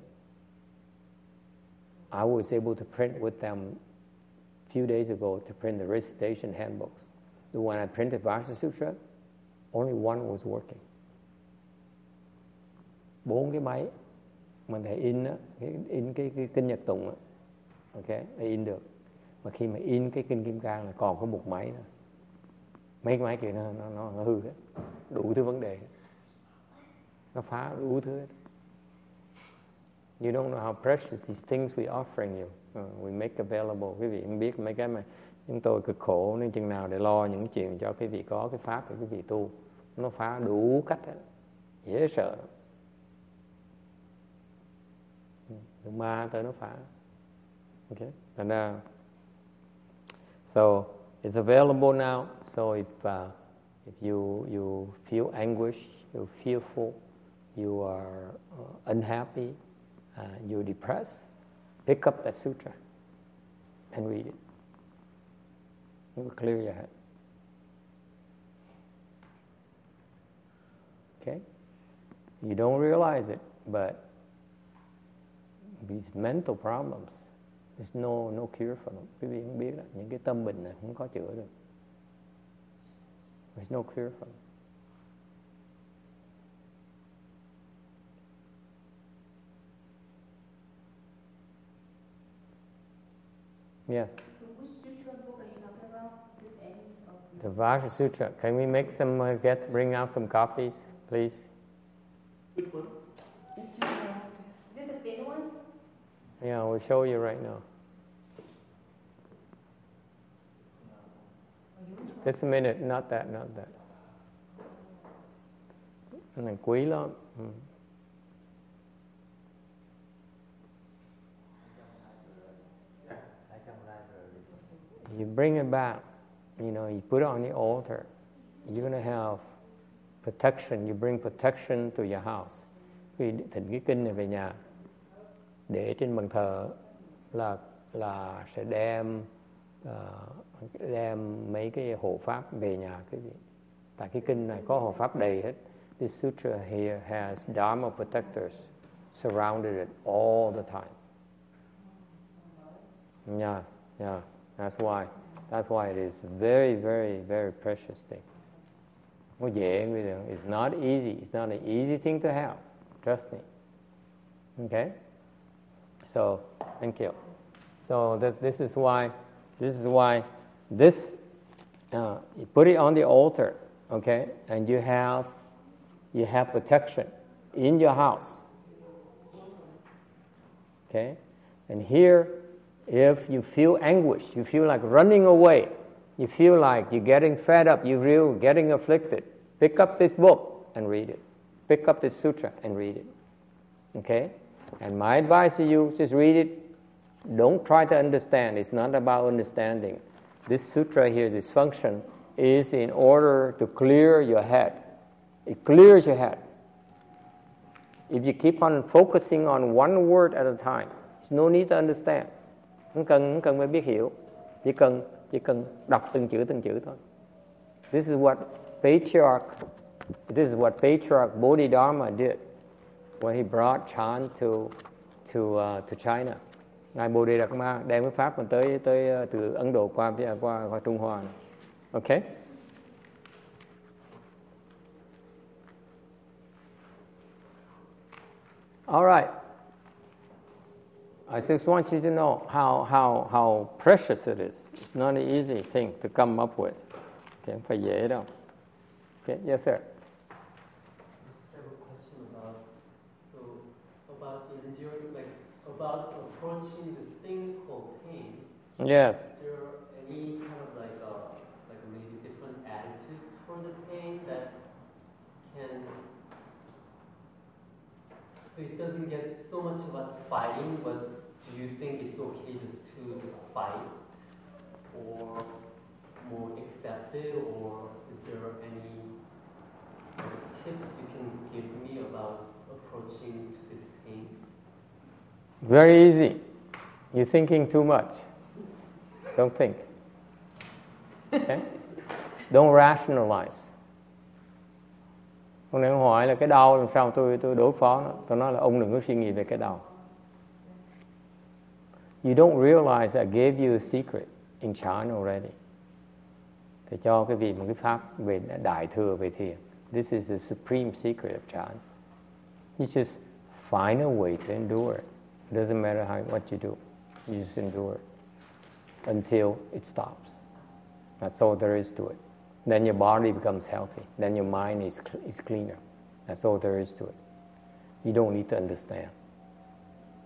I was able to print with them a few days ago to print the recitation handbooks. The when I printed Vajra Sutra, only one was working. Bốn cái máy mình thể in á, in cái, cái kinh Nhật Tụng á, ok, để in được. Mà khi mà in cái kinh Kim Cang là còn có một máy nữa. Mấy cái máy kia nó nó nó, nó hư hết, đủ thứ vấn đề, nó phá đủ thứ hết. You don't know how precious these things we offering you. Uh, we make available. Quý vị không biết mấy cái mà chúng tôi cực khổ nên chừng nào để lo những chuyện cho quý vị có cái pháp để quý vị tu. Nó phá đủ cách đó. Dễ sợ. Thứ ma tới nó phá. Okay. And uh, so it's available now. So if uh, if you you feel anguish, you're fearful, you are uh, unhappy, uh, you're depressed, pick up that sutra and read it. It will clear your head. Okay? You don't realize it, but these mental problems, there's no no cure for them. Quý vị không biết đó, những cái tâm bệnh này không có chữa được. There's no cure for them. Yes. So which sutra book are you talking about? Just any of The Vajra Sutra. Can we make some, uh, get, bring out some copies, please? Which one? It's in your office. Is it the thin one? Yeah, we'll show you right now. Just a minute, not that, not that. Cái này quý lắm. Ừ. You bring it back, you know, you put it on the altar. You're going to have protection. You bring protection to your house. Khi thỉnh cái kinh này về nhà, để trên bàn thờ là là sẽ đem uh, đem mấy cái hộ pháp về nhà quý vị. Tại cái kinh này có hộ pháp đầy hết. This sutra here has Dharma protectors surrounded it all the time. Yeah, yeah. That's why. That's why it is very, very, very precious thing. Không dễ, it's not easy. It's not an easy thing to have. Trust me. Okay. So, thank you. So that this is why. This is why. This. Uh, you put it on the altar. Okay, and you have. You have protection in your house. Okay, and here. If you feel anguish, you feel like running away, you feel like you're getting fed up, you feel getting afflicted, pick up this book and read it. Pick up this sutra and read it. Okay? And my advice to you, just read it. Don't try to understand. It's not about understanding. This sutra here, this function, is in order to clear your head. It clears your head. If you keep on focusing on one word at a time, there's no need to understand. Không cần, không cần phải biết hiểu, chỉ cần chỉ cần đọc từng chữ từng chữ thôi. This is what patriarch, this is what patriarch Bodhidharma did when he brought Chan to to uh, to China. Ngài Bodhidharma đem cái pháp mình tới tới uh, từ Ấn Độ qua qua qua Trung Hoa. Okay. All right. I just want you to know how, how, how precious it is. It's not an easy thing to come up with. Okay, không phải dễ đâu. Okay, yes sir. I just have a question about, so about enduring, like about approaching this thing called pain. Yes. Is there any kind of like a, like a maybe different attitude toward the pain that can, so it doesn't get so much about fighting, but do you think it's okay just to just fight, or more accept it, or is there any like, tips you can give me about approaching to this pain? Very easy. You're thinking too much. Don't think. Okay? Don't rationalize. Hôm nay ông hỏi là cái đau làm sao tôi tôi đối phó nó. Tôi nói là ông đừng có suy nghĩ về cái đau. You don't realize I gave you a secret in Chan already. Thì cho cái vị một cái pháp về đại thừa về thiền. This is the supreme secret of Chan. You just find a way to endure it. It doesn't matter how, what you do. You just endure it until it stops. That's all there is to it. Then your body becomes healthy. Then your mind is is cleaner. That's all there is to it. You don't need to understand.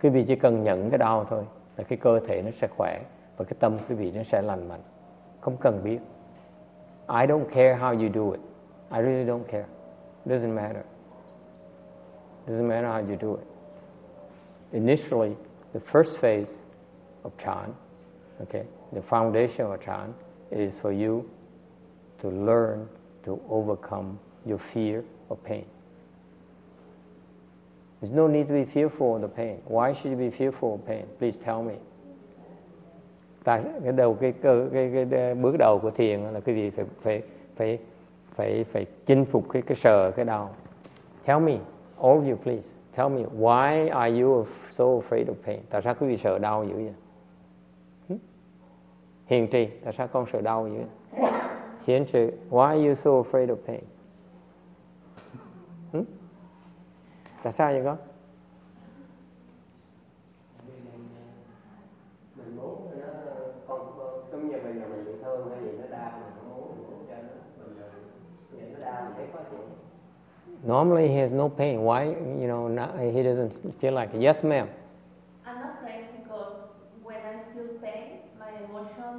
Quý vị chỉ cần nhận cái đau thôi là cái cơ thể nó sẽ khỏe và cái tâm quý vị nó sẽ lành mạnh. Không cần biết. I don't care how you do it. I really don't care. It doesn't matter. It doesn't matter how you do it. Initially, the first phase of Chan, okay, the foundation of Chan is for you to learn to overcome your fear of pain. There's no need to be fearful of the pain. Why should you be fearful of pain? Please tell me. Tại cái đầu cái cơ cái, cái, cái bước đầu của thiền là cái gì phải phải phải phải phải chinh phục cái cái sờ cái đau. Tell me, all of you please. Tell me, why are you so afraid of pain? Tại sao quý vị sợ đau dữ vậy? Hmm? Hiền Trì, tại sao con sợ đau dữ vậy? Xiển Trì, why are you so afraid of pain? Hmm? Tại sao vậy con? Mình muốn nó con giống như bây giờ mình bị thương hay gì nó đau, mình không muốn mình muốn cho nó mình nhìn nó đau mình thấy khó chịu. Normally he has no pain. Why, you know, not, he doesn't feel like it? Yes, ma'am. I'm not afraid because when I feel pain, my emotion,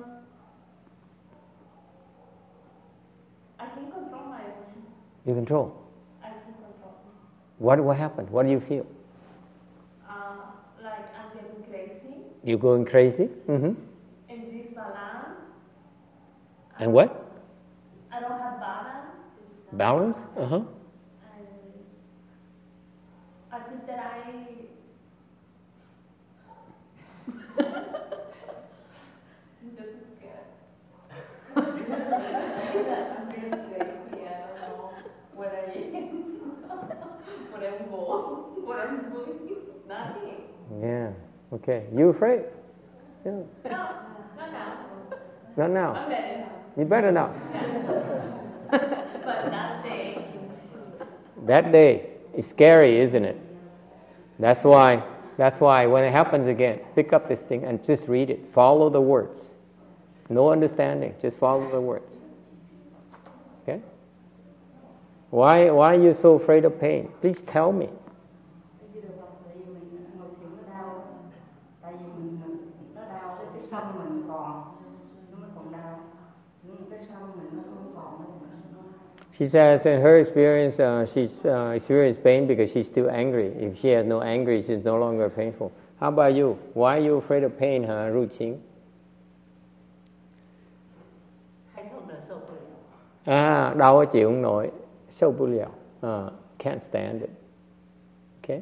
I can control my emotions. You control. I can control. What what happened? What do you feel? Uh, like I'm getting crazy. You're going crazy? Mm-hmm. In this balance. And what? I don't have balance. Balance? Uh-huh. I think that I I'm just scared. I'm really crazy. I don't know what I am, what I'm going, what I'm doing. Nothing. Yeah. Okay. You afraid? Yeah. No, not now. Not now. I'm better now. You better not. But that day. That day is scary, isn't it? That's why. That's why when it happens again, pick up this thing and just read it. Follow the words. No understanding. Just follow the words. Okay? Why? Why are you so afraid of pain? Please tell me. She says in her experience, uh, she's uh, experienced pain because she's still angry. If she has no anger, she's no longer painful. How about you? Why are you afraid of pain, huh, Ru Qing? À, đau ở chịu không nổi, sâu bu liao. Uh, can't stand it. Okay?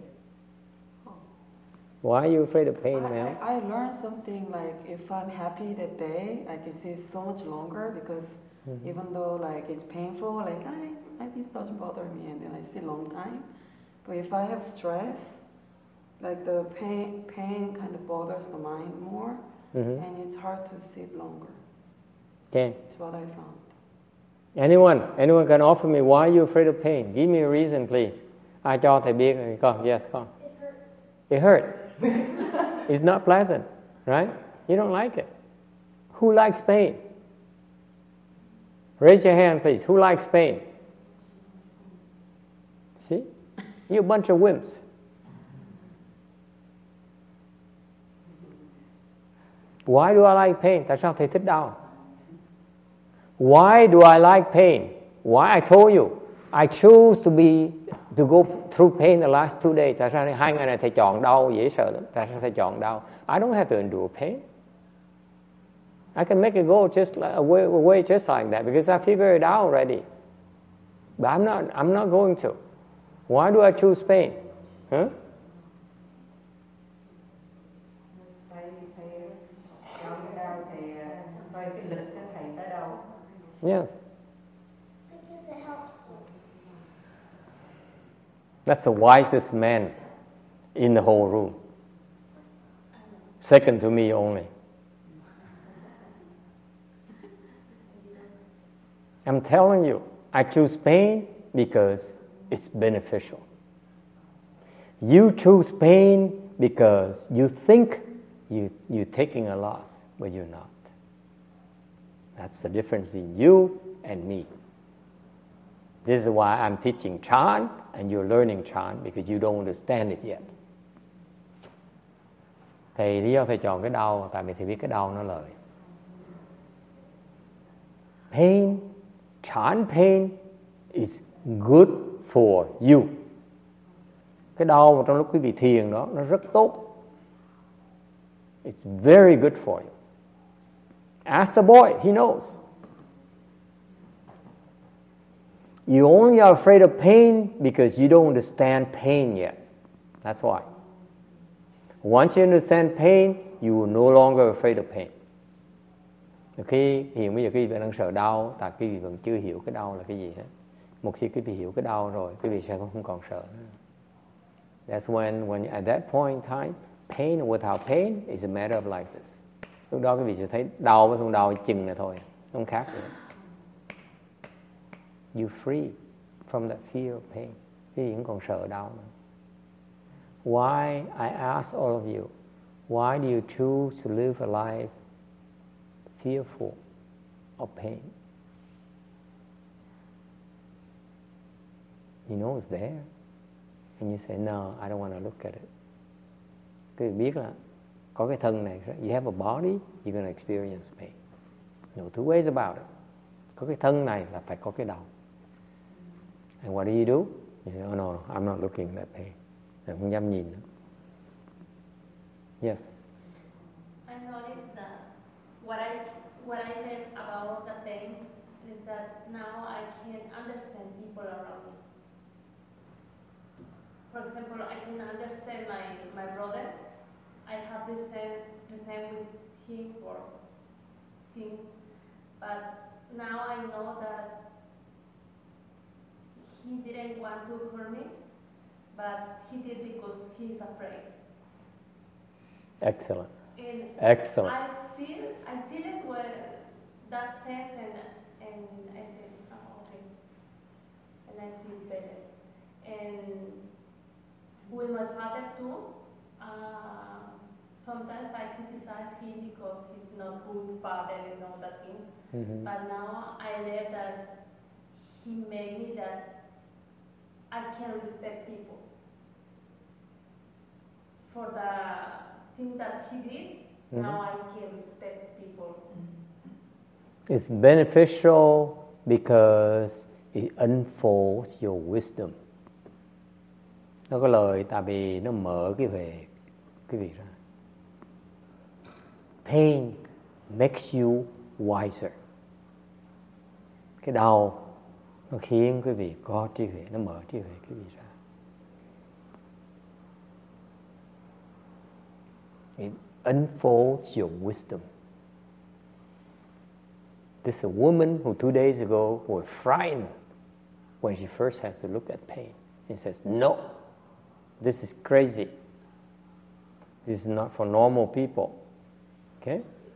Why are you afraid of pain, I, ma'am? I, I learned something like if I'm happy that day, I can stay so much longer because mm-hmm. even though like it's painful, like I, I this doesn't bother me, and then I stay a long time. But if I have stress, like the pain, pain kind of bothers the mind more, mm-hmm. and it's hard to sit longer. Okay. That's what I found. Anyone, anyone can offer me why are you afraid of pain? Give me a reason, please. Ai cho thầy biết con? Yes, con. It hurts. It's not pleasant, right? You don't like it. Who likes pain? Raise your hand, please. Who likes pain? See? You're a bunch of wimps. Why do I like pain? Tại sao thầy thích đau? Why do I like pain? Why? I told you. I choose to be to go through pain the last two days. Tại sao hai ngày này thầy chọn đau dễ sợ lắm? Tại sao thầy chọn đau? I don't have to endure pain. I can make it go just like, away, away just like that because I figure it out already. But I'm not. I'm not going to. Why do I choose pain? Huh? Yes. Because it helps you. That's the wisest man in the whole room. Second to me only. I'm telling you, I choose pain because it's beneficial. You choose pain because you think you, you're taking a loss, but you're not. That's the difference between you and me. This is why I'm teaching Chan and you're learning Chan because you don't understand it yet. Thầy lý do thầy chọn cái đau tại vì thầy biết cái đau nó lợi. Pain, child pain is good for you. Cái đau mà trong lúc quý vị thiền đó nó rất tốt. It's very good for you. Ask the boy, he knows. You only are afraid of pain because you don't understand pain yet. That's why. Once you understand pain, you will no longer afraid of pain. Khi hiện bây giờ quý vị đang sợ đau, tại quý vị vẫn chưa hiểu cái đau là cái gì hết. Một khi quý vị hiểu cái đau rồi, quý vị sẽ không còn sợ nữa. That's when, when at that point in time, pain without pain is a matter of like this. Lúc đó quý vị sẽ thấy đau với không đau chừng này thôi, không khác nữa. You're free from that fear of pain. Quý vị không còn sợ đau nữa. Why, I ask all of you, why do you choose to live a life fearful of pain? You know it's there. And you say, no, I don't want to look at it. Quý vị biết là có cái thân này, you have a body, you're going to experience pain. No two ways about it. Có cái thân này là phải có cái đầu. And what do you do? You say, oh no, I'm not looking at that pain. Tôi không dám nhìn nữa. Yes. I noticed that what I what I learned about the pain is that now I can understand people around me. For example, I can understand my my brother. I have the same the same with him for things, but now I know that he didn't want to hurt me, but he did because he's afraid. Excellent. And Excellent. I feel I feel it when that sense, and and I said, oh, okay, and I feel better. And with my father too, uh, sometimes I criticize him because he's not good father and all that things. Mm-hmm. But now I learned that he made me that I can respect people for the thing that he did. Mm-hmm. Now I can respect people. It's beneficial because it unfolds your wisdom. Nó có lời tại vì nó mở cái về cái vị ra. Pain makes you wiser. Cái đau nó khiến quý vị có trí huệ, nó mở trí huệ quý vị ra. It unfolds your wisdom. This is a woman who two days ago was frightened when she first has to look at pain. He says, no, this is crazy. This is not for normal people. Okay?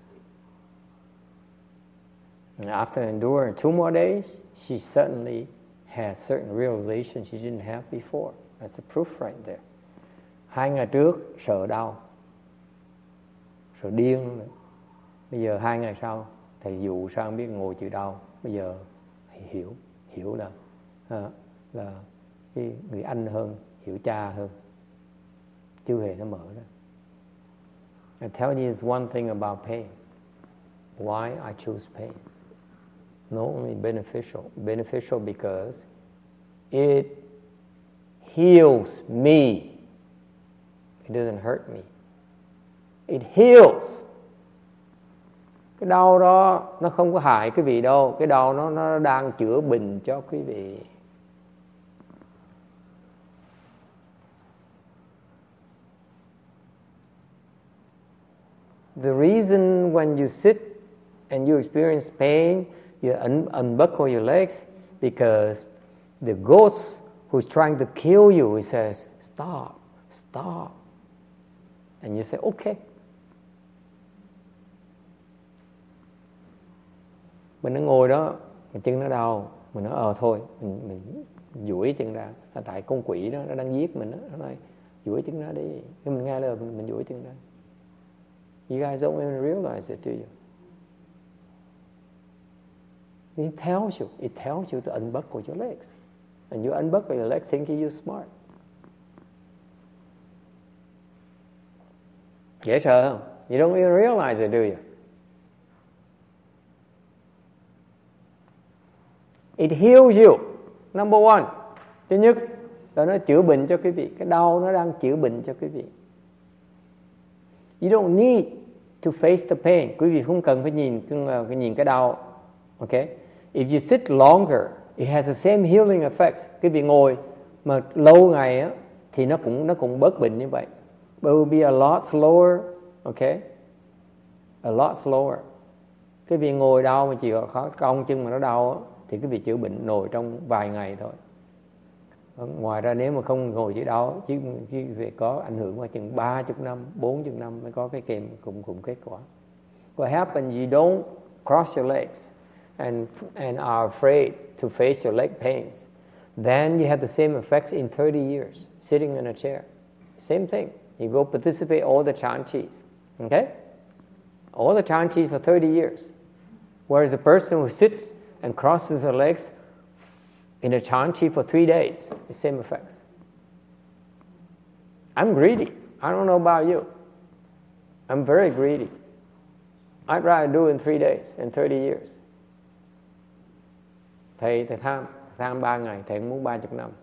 And after enduring two more days, she suddenly has certain realizations she didn't have before. That's a proof right there. Hai ngày trước sợ đau, sợ điên nữa. Bây giờ hai ngày sau, thầy dụ sao không biết ngồi chịu đau. Bây giờ hiểu, hiểu là à, là cái người anh hơn, hiểu cha hơn. Chưa hề nó mở ra. I tell you is one thing about pain. Why I choose pain. Not only beneficial, beneficial because it heals me. It doesn't hurt me. It heals. Cái đau đó nó không có hại quý vị đâu. Cái đau nó nó đang chữa bệnh cho quý vị. The reason when you sit and you experience pain, you un- unbuckle your legs because the ghost who's trying to kill you, he says, stop, stop. And you say, okay. Mình nó ngồi đó, mình chân nó đau, mình nói ờ thôi, mình, mình duỗi chân ra. Là tại con quỷ đó, nó đang giết mình đó. Nó nói, duỗi chân ra đi. Khi mình nghe lời mình, mình duỗi chân ra. You guys don't even realize it, do you? It tells you, it tells you to unbuckle your legs. And you unbuckle your legs thinking you're smart. Dễ sợ không? You don't even realize it, do you? It heals you. Number one. Thứ nhất là nó chữa bệnh cho quý vị. Cái đau nó đang chữa bệnh cho quý vị. You don't need to face the pain. Quý vị không cần phải nhìn cái nhìn cái đau. Okay? If you sit longer, it has the same healing effects. Quý vị ngồi mà lâu ngày á thì nó cũng nó cũng bớt bệnh như vậy. But it will be a lot slower. Okay? A lot slower. Quý vị ngồi đau mà chịu khó cong chân mà nó đau á, thì quý vị chữa bệnh nổi trong vài ngày thôi. Ngoài ra nếu mà không ngồi chữa đau chứ quý vị có ảnh hưởng qua chừng ba mươi năm, bốn mươi năm mới có cái kèm cùng cùng kết quả. What happens you don't cross your legs and and are afraid to face your leg pains. Then you have the same effects in thirty years sitting in a chair. Same thing. You go participate all the chantis. Okay? All the chantis for thirty years. Whereas a person who sits and crosses her legs in a chanti for three days, the same effects. I'm greedy. I don't know about you. I'm very greedy. I'd rather do it in three days and thirty years. Thầy, thầy tham, tham ba ngày, thầy muốn ba chục năm.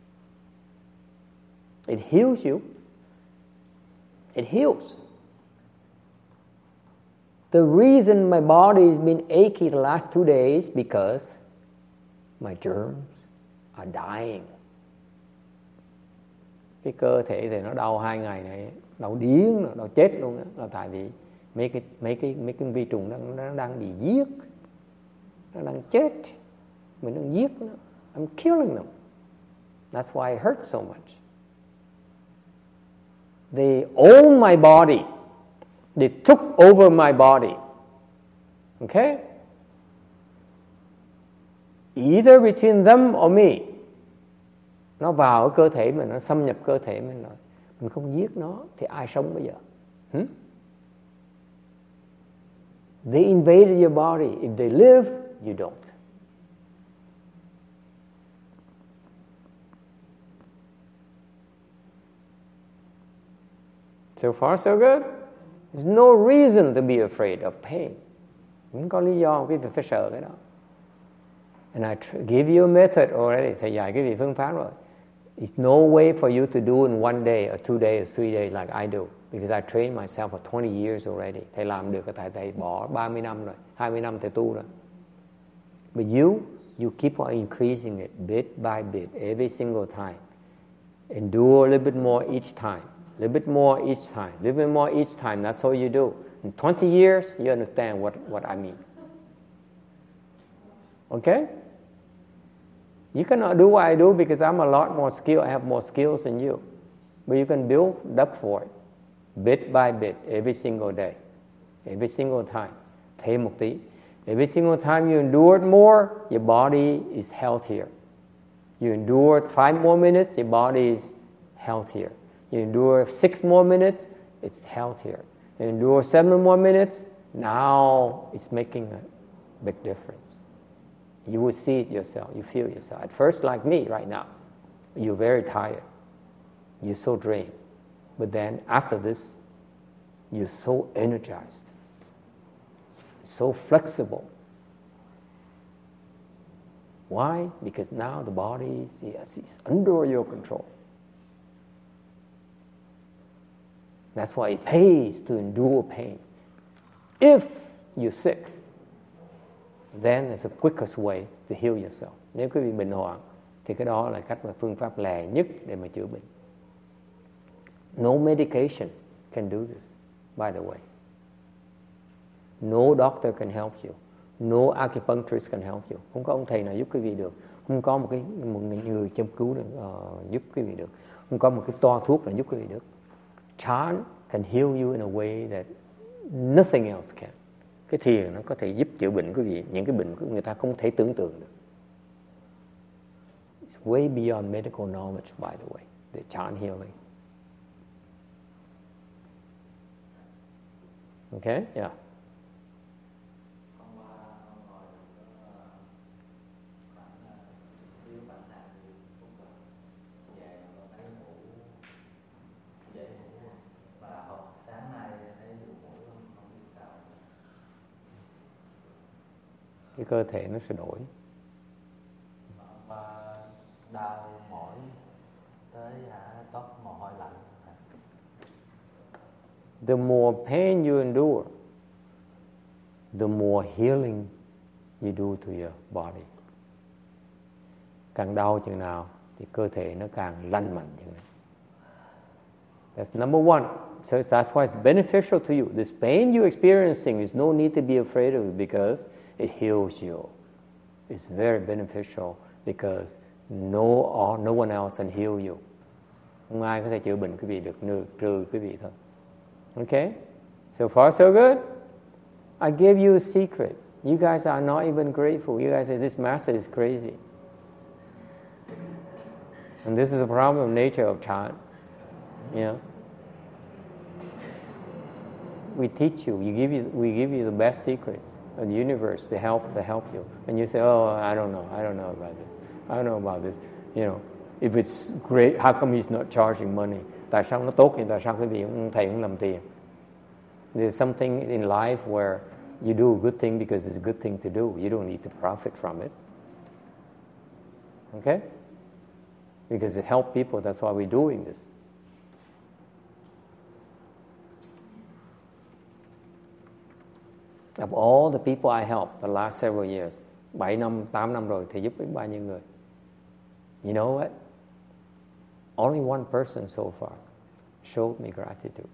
It heals you. It heals. The reason my body has been achy the last two days because my germs are dying. Cái cơ thể thì nó đau hai ngày này, đau điếng, đau chết luôn đó, là tại vì mấy cái mấy cái mấy cái vi trùng nó, nó đang bị giết, nó đang chết, mình đang giết nó. I'm killing them. That's why it hurts so much. They own my body. They took over my body. Okay? Either between them or me. Nó vào cái cơ thể mình, nó xâm nhập cơ thể mình rồi. Mình không giết nó thì ai sống bây giờ? Hmm? They invaded your body. If they live, you don't. So far so good. There's no reason to be afraid of pain. Không có lý do quý vị phải sợ cái đó. And I tr- give you a method already. Thầy dạy quý vị phương pháp rồi. It's no way for you to do in one day or two days or three days like I do. Because I trained myself for twenty years already. Thầy làm được, thầy, thầy bỏ ba mươi năm rồi. hai mươi năm thầy tu rồi. But you, you keep on increasing it bit by bit every single time. Endure a little bit more each time. A little bit more each time. A little bit more each time. That's all you do. In twenty years, you understand what, what I mean. Okay? You cannot do what I do because I'm a lot more skilled. I have more skills than you. But you can build up for it. Bit by bit, every single day. Every single time. Thêm một tí. Every single time you endure it more, your body is healthier. You endure it five more minutes, your body is healthier. You endure six more minutes, it's healthier. You endure seven more minutes, now it's making a big difference. You will see it yourself, you feel yourself. At first, like me right now, you're very tired. You're so drained. But then after this, you're so energized, so flexible. Why? Because now the body is, is under your control. That's why it pays to endure pain. If you're sick, then it's the quickest way to heal yourself. Nếu quý vị bệnh hoạn, thì cái đó là cách và phương pháp lẹ nhất để mà chữa bệnh. No medication can do this, by the way. No doctor can help you. No acupuncturist can help you. Không có ông thầy nào giúp quý vị được. Không có một cái một người châm cứu nào uh, giúp quý vị được. Không có một cái toa thuốc nào giúp quý vị được. Chan can heal you in a way that nothing else can. Cái thiền nó có thể giúp chữa bệnh quý vị, những cái bệnh của người ta không thể tưởng tượng được. It's way beyond medical knowledge, by the way, the Chan healing. Okay? Yeah. Và học sáng nay cái cơ thể nó sẽ đổi. Và đau mỏi tới hả tóc mồ hôi lạnh. The more pain you endure, the more healing you do to your body. Càng đau chừng nào thì cơ thể nó càng lành mạnh chừng nào. That's number one. So that's why it's beneficial to you. This pain you're experiencing is no need to be afraid of it because it heals you. It's very beneficial because no, no one else can heal you. Không ai có thể chữa bệnh quý vị được trừ quý vị thôi. Okay? So far so good. I gave you a secret. You guys are not even grateful. You guys say this master is crazy. And this is a problem of nature of time. You know? We teach you, you give you, we give you the best secrets of the universe to help to help you. And you say, oh, I don't know, I don't know about this. I don't know about this. You know, if it's great, how come he's not charging money? Tại sao nó tốt thì tại sao quý vị không thầy không làm tiền? There's something in life where you do a good thing because it's a good thing to do. You don't need to profit from it. Okay? Because it helps people, that's why we're doing this. Of all the people I helped the last several years, bảy năm, tám năm rồi thì giúp biết bao nhiêu người. You know what? Only one person so far showed me gratitude.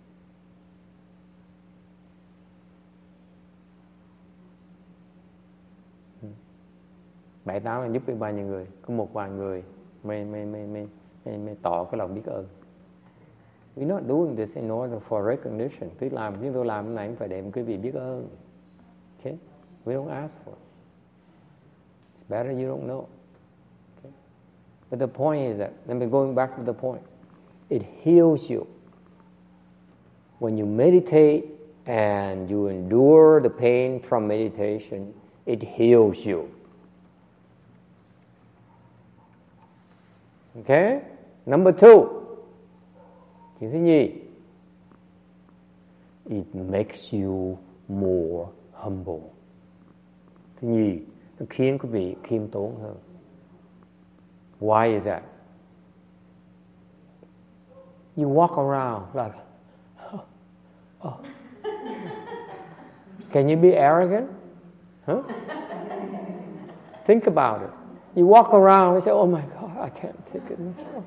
Bảy tám là giúp biết bao nhiêu người, có một vài người mới mới mới mới mới, mới tỏ cái lòng biết ơn. We're not doing this in order for recognition. Tôi làm, chúng tôi làm cái này cũng phải để quý vị biết ơn. Okay? We don't ask for it. It's better you don't know. Okay? But the point is that, let me going back to the point. It heals you. When you meditate and you endure the pain from meditation, it heals you. Okay? Number two. Chuyện thứ nhì. It makes you more humble. Thứ nhì, nó khiến quý vị khiêm tốn hơn. Why is that? You walk around like, oh, oh. Can you be arrogant? Huh? Think about it. You walk around and say, oh my God, I can't take it myself.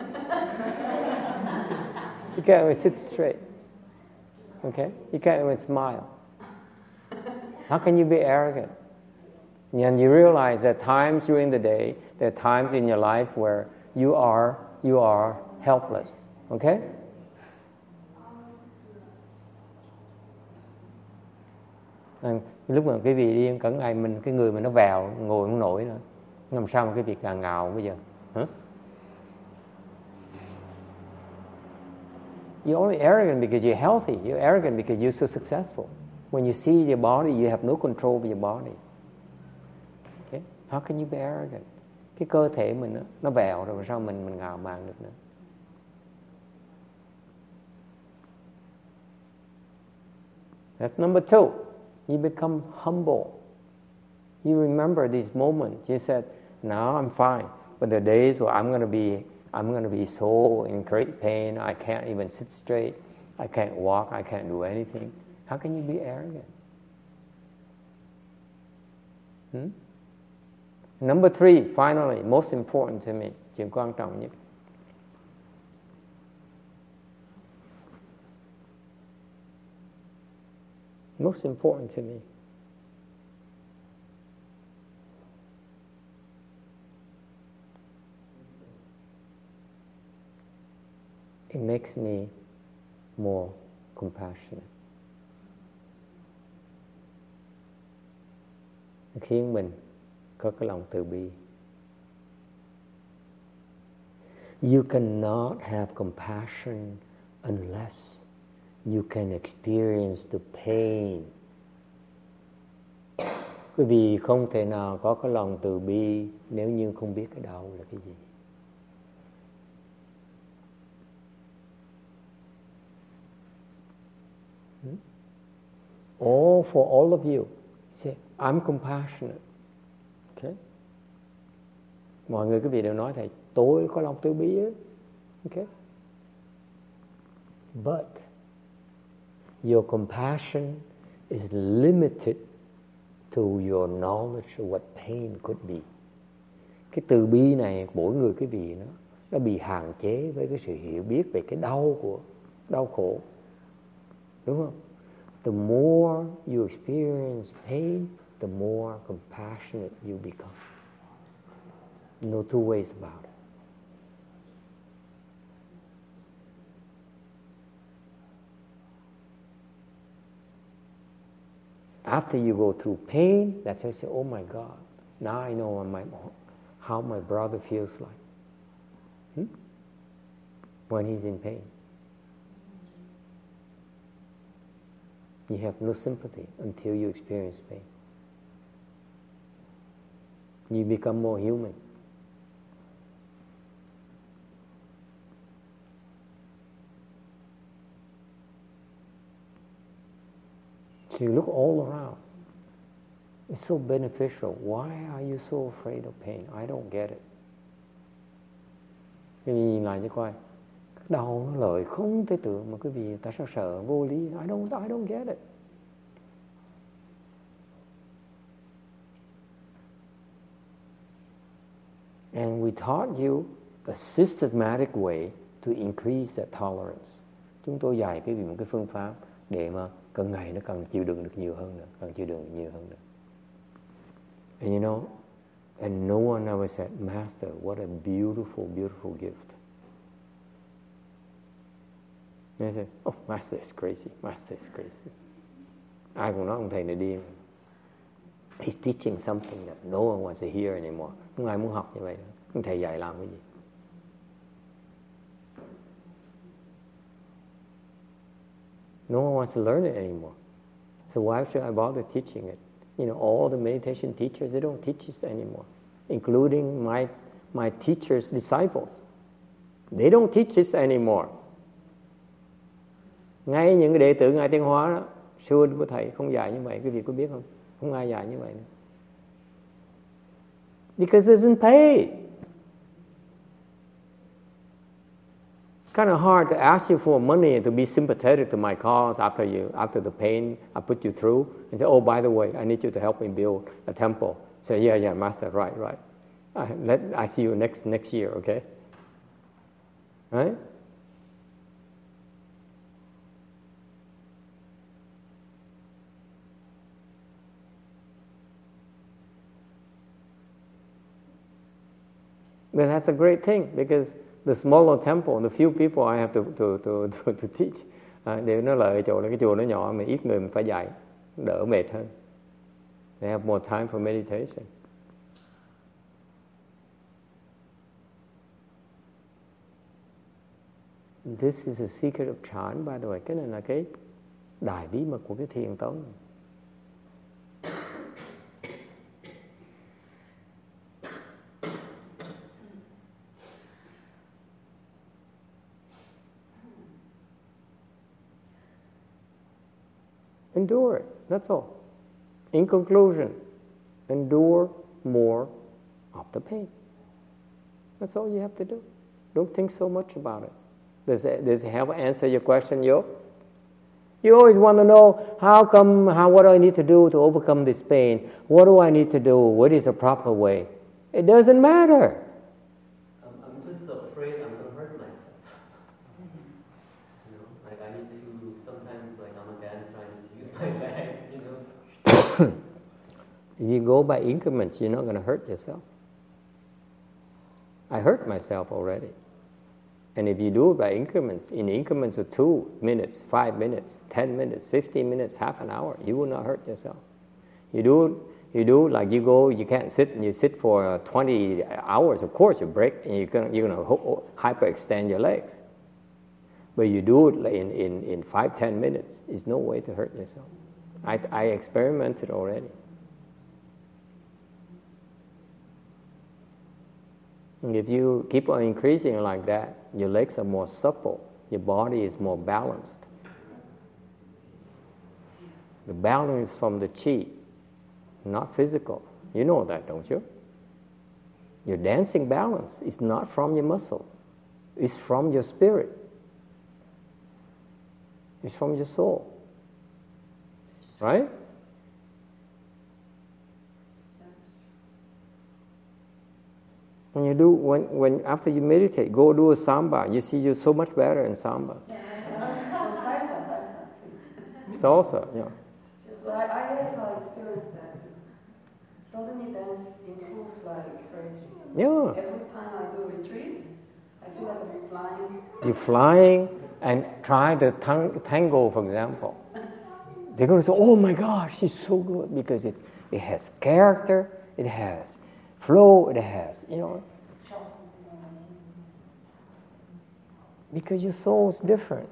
You can't even sit straight. Okay? You can't even smile. How can you be arrogant? And you realize that times during the day, there are times in your life where you are you are helpless. Okay? Lúc mà quý vị đi cẩn ngày mình cái người mà nó vào ngồi không nổi nữa, làm sao mà cái việc ngào ngào bây giờ? Huh? You're only arrogant because you're healthy. You're arrogant because you're so successful. When you see your body, you have no control over your body. Okay? How can you be arrogant? Cái cơ thể mình nó, nó vẹo rồi sao mình mình ngào màng được nữa? That's number two. You become humble. You remember these moments. You said, "Now I'm fine," but the days where I'm going to be, I'm going to be so in great pain. I can't even sit straight. I can't walk. I can't do anything. How can you be arrogant? Hmm? Number three, finally, most important to me, chuyện quan trọng nhất. Most important to me. It makes me more compassionate. Nó khiến mình có cái lòng từ bi. You cannot have compassion unless you can experience the pain. Quý vị không thể nào có cái lòng từ bi nếu như không biết cái đau là cái gì. All for all of you. Say, I'm compassionate. Okay. Mọi người quý vị đều nói thầy, tôi có lòng từ bi á. Okay. But your compassion is limited to your knowledge of what pain could be. Cái từ bi này mỗi người quý vị nó nó bị hạn chế với cái sự hiểu biết về cái đau của đau khổ, đúng không? The more you experience pain, the more compassionate you become. No two ways about it. After you go through pain, that's why I say, oh my God, now I know my, how my brother feels like hmm? when he's in pain. You have no sympathy until you experience pain. You become more human. So you look all around. It's so beneficial. Why are you so afraid of pain? I don't get it. Quý vị nhìn lại cho coi. Đau nó lợi không thể tưởng mà quý vị tại sao sợ vô lý? I don't, I don't get it. And we taught you a systematic way to increase that tolerance. Chúng tôi dạy quý vị một cái phương pháp để mà càng ngày nó càng chịu đựng được nhiều hơn nữa, càng chịu đựng được nhiều hơn nữa. And you know, and no one ever said, Master, what a beautiful, beautiful gift. And I said, oh, Master is crazy, Master is crazy. Ai cũng nói ông thầy này điên. He's teaching something that no one wants to hear anymore. Không ai muốn học như vậy nữa. Ông thầy dạy làm cái gì? No one wants to learn it anymore. So why should I bother teaching it? You know, all the meditation teachers, they don't teach this anymore, including my my teachers' disciples. They don't teach this anymore. Ngay những cái đệ tử Ngài Tiên Hóa đó, sư huynh của thầy không dạy như vậy, quý vị có biết không? Không ai dạy như vậy nữa. Because it doesn't pay. Kind of hard to ask you for money and to be sympathetic to my cause after you after the pain I put you through and say, oh, by the way, I need you to help me build a temple. Say, yeah, yeah, Master, right, right. I, let I see you next next year, okay? Right? But that's a great thing because the smaller temple, the few people I have to to to to, to teach, à, đều nó lợi ở chỗ là cái chùa nó nhỏ mà ít người mình phải dạy, đỡ mệt hơn. They have more time for meditation. This is a secret of Chan, by the way. Cái này là cái đại bí mật của cái thiền tông. Endure it, that's all. In conclusion, endure more of the pain. That's all you have to do. Don't think so much about it. Does it, does it help answer your question, Yo? You always want to know, how come, how, what do I need to do to overcome this pain? What do I need to do? What is the proper way? It doesn't matter. I'm, I'm just afraid I'm going to hurt myself. You know, like I need to, sometimes like I'm a dancer, I need to use my leg, you know. If you go by increments, you're not going to hurt yourself. I hurt myself already. And if you do it by increments, in increments of two minutes, five minutes, ten minutes, fifteen minutes, half an hour, you will not hurt yourself. You do, you do like you go, you can't sit and you sit for twenty hours, of course you break and you're going you're to hyperextend your legs. But you do it in, in, in five, ten minutes, it's no way to hurt yourself. I, I experimented already. If you keep on increasing like that, your legs are more supple, your body is more balanced. The balance is from the chi, not physical. You know that, don't you? Your dancing balance is not from your muscle. It's from your spirit. It's from your soul. Right? When you do, when, when after you meditate, go do a samba. You see you're so much better in samba. Salsa, yeah. Well, I, I have uh, experienced that too. Suddenly dance improves like crazy. Yeah. Every time I do retreat, I feel like I'm flying. You're flying and try the tang- tango, for example. They're going to say, oh my gosh, she's so good, because it, it has character, it has flow, it has, you know. Because your soul is different.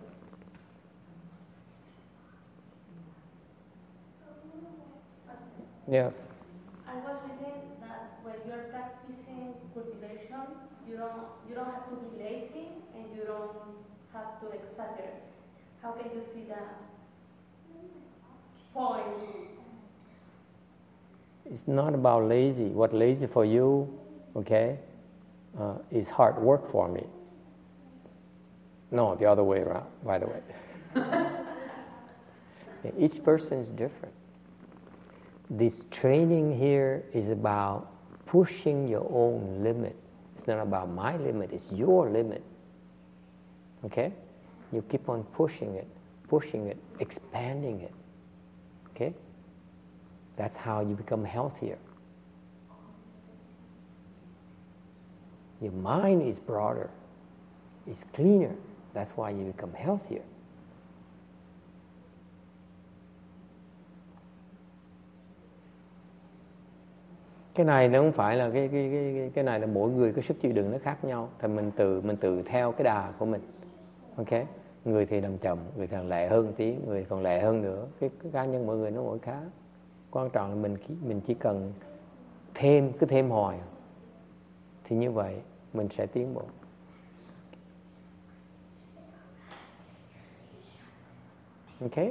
Yes. I was reading that when you're practicing cultivation, you don't you don't have to be lazy and you don't have to exaggerate. How can you see that point? It's not about lazy. What lazy for you, okay, uh, is hard work for me. No, the other way around, by the way. Each person is different. This training here is about pushing your own limit. It's not about my limit, it's your limit. Okay? You keep on pushing it, pushing it, expanding it. Okay? That's how you become healthier. Your mind is broader, it's cleaner. That's why you become healthier. Cái này nó không phải là cái cái cái cái này là mỗi người cái sức chịu đựng nó khác nhau, thì mình tự mình tự theo cái đà của mình. Ok, người thì làm chậm, người thì làm lẹ hơn tí, người còn lẹ hơn nữa. Cái, cái cá nhân mọi người nó mỗi khác. Quan trọng là mình mình chỉ cần thêm, cứ thêm hoài, thì như vậy mình sẽ tiến bộ. Okay?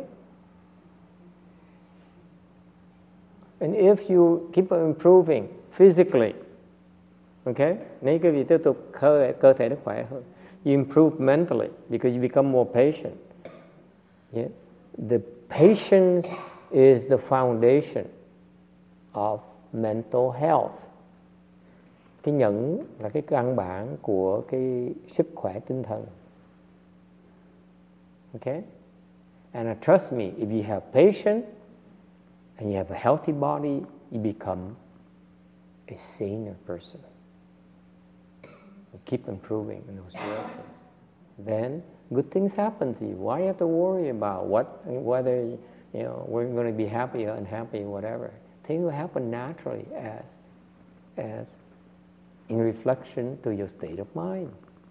And if you keep on improving physically, okay? Nếu cái vị tiếp tục cơ, cơ thể nó khỏe hơn. You improve mentally because you become more patient. Yeah? The patience is the foundation of mental health. Cái nhẫn là cái căn bản của cái sức khỏe tinh thần. Okay? And uh, trust me, if you have patience and you have a healthy body, you become a saner person. You keep improving in those directions. Then good things happen to you. Why do you have to worry about what, whether you know we're going to be happy or unhappy or whatever? Things will happen naturally as, as in reflection to your state of mind.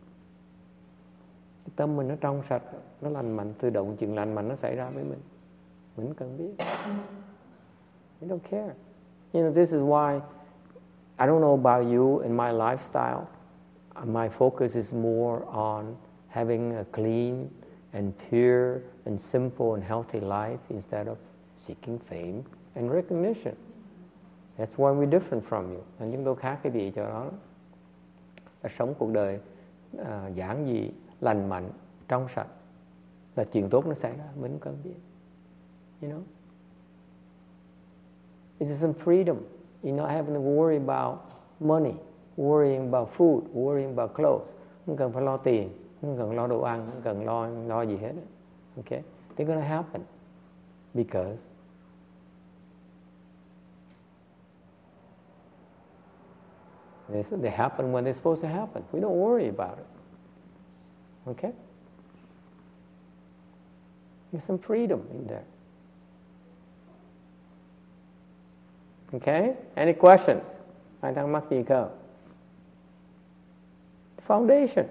Cái tâm mình nó trong sạch, nó lành mạnh, tự động chuyện lành mạnh nó xảy ra với mình. Mình cần biết. We don't care. You know, this is why I don't know about you in my lifestyle. My focus is more on having a clean and pure and simple and healthy life instead of seeking fame and recognition. That's why we're different from you. And chúng tôi khác cái gì cho đó. Là sống cuộc đời uh, giản dị, lành mạnh, trong sạch, là chuyện tốt nó xảy ra, mình cần biết. You know? It's some freedom. You're not having to worry about money, worrying about food, worrying about clothes. Không cần phải lo tiền, không cần lo đồ ăn, không cần lo lo gì hết. Okay? They're gonna happen because they, they happen when they're supposed to happen. We don't worry about it. Okay? There's some freedom in there. Okay? Any questions? Ai thắc mắc gì không? Foundation.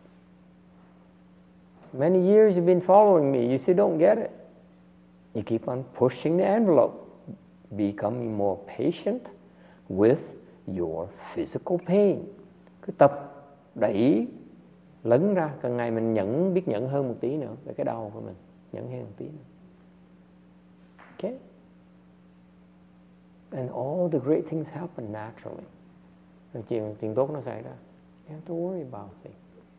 Many years you've been following me. You still don't get it. You keep on pushing the envelope, becoming more patient with your physical pain. Cứ tập đẩy lấn ra, càng ngày mình nhẫn, biết nhẫn hơn một tí nữa về cái đau của mình, nhẫn hơn một tí nữa. Okay? And all the great things happen naturally. Rồi chuyện, chuyện tốt nó xảy ra. You have to worry about things.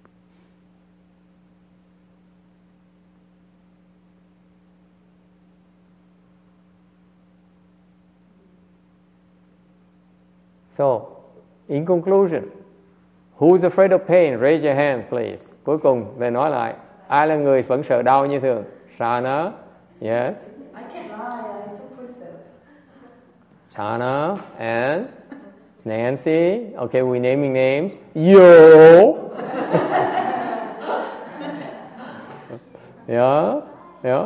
So, in conclusion, who's afraid of pain? Raise your hands, please. Cuối cùng, để nói lại, ai là người vẫn sợ đau như thường? Sana, yes. I can't lie, I took precept. Sana and Nancy. Okay, we're naming names. Yo. Yeah, yeah.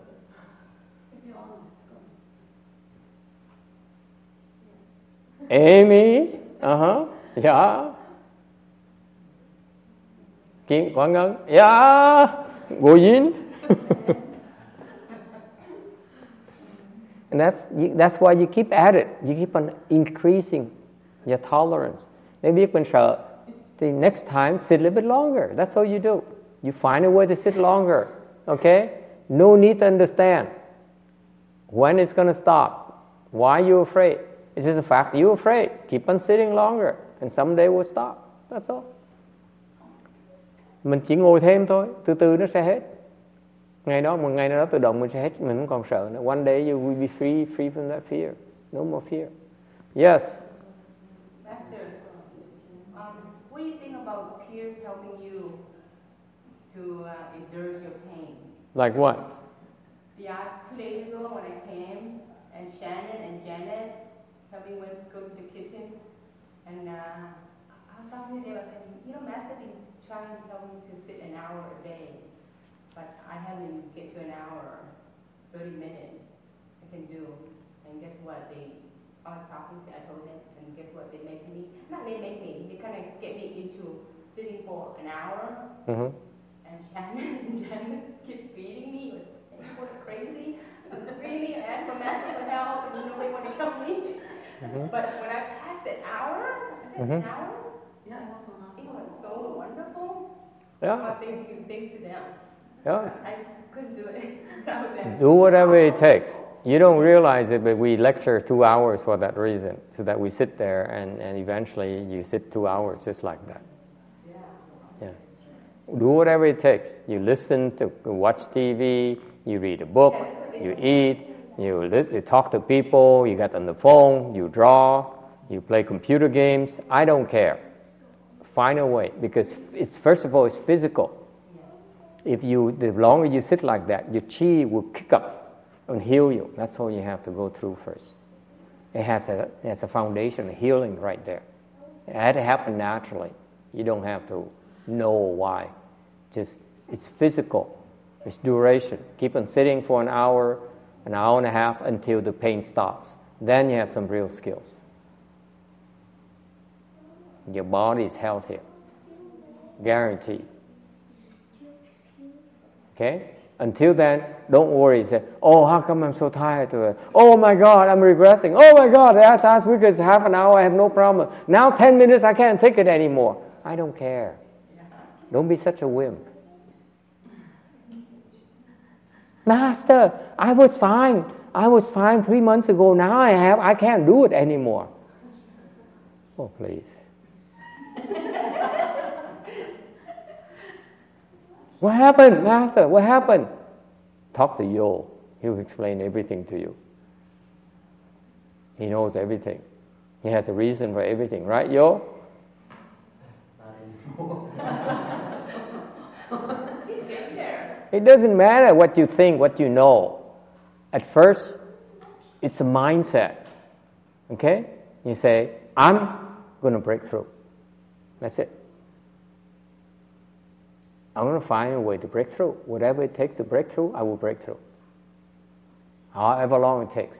Amy. Uh-huh. Yeah. Kim Quang Ngân. Yeah. Ngô Yin. And that's that's why you keep at it. You keep on increasing your tolerance. Nếu biết mình sợ, thì next time sit a little bit longer. That's all you do. You find a way to sit longer. Okay? No need to understand when it's going to stop. Why are you afraid? It's just the fact you're afraid. Keep on sitting longer, and someday will stop. That's all. Mình chỉ ngồi thêm thôi, từ từ nó sẽ hết. Ngày đó, một ngày nào đó tự động mình sẽ hết, mình không còn sợ nữa. One day you will be free, free from that fear. No more fear. Yes. Master, um, what do you think about peers helping you to uh, endure your pain? Like what? Yeah, two days ago when I came, and Shannon and Janet helped me with, go to the kitchen, and uh, I was talking to them, I said, you know, Master been trying to tell me to sit an hour a day, but I haven't get to an hour, thirty minutes I can do. And guess what? They, I was talking to, I told them, and guess what? They make me, not they make me, they kind of get me into sitting for an hour. Mm-hmm. And Shannon and Janet just keep feeding me. It was, it was crazy. I was screaming and asked for Master for help, and you know they want to help me. Mm-hmm. But when I passed an hour, I said mm-hmm. an hour? Yeah, it was so long. It was so wonderful. Yeah. I thank you, thanks to them. Yeah. I couldn't do it without them. Do whatever it takes. You don't realize it, but we lecture two hours for that reason, so that we sit there and, and eventually you sit two hours just like that. Yeah. Yeah. Do whatever it takes. You listen to watch T V, you read a book, you eat, you, li- you talk to people, you get on the phone, you draw, you play computer games. I don't care. Find a way, because it's first of all it's physical. If you, the longer you sit like that, your chi will kick up and heal you. That's all you have to go through first. It has a, it has a foundation of healing right there. It had to happen naturally. You don't have to know why. Just, it's physical. It's duration. Keep on sitting for an hour, an hour and a half until the pain stops. Then you have some real skills. Your body is healthier. Guaranteed. Okay? Until then, don't worry. Say, oh, how come I'm so tired today? Oh my God, I'm regressing. Oh my God, that's last week is half an hour, I have no problem. Now ten minutes, I can't take it anymore. I don't care. Don't be such a wimp. Master, I was fine. I was fine three months ago. Now I have, I can't do it anymore. Oh, please. What happened, Master? What happened? Talk to Yo. He'll explain everything to you. He knows everything. He has a reason for everything, right, Yo? He's getting there. It doesn't matter what you think, what you know. At first, it's a mindset. Okay? You say, I'm going to break through. That's it. I'm going to find a way to break through. Whatever it takes to break through, I will break through. However long it takes.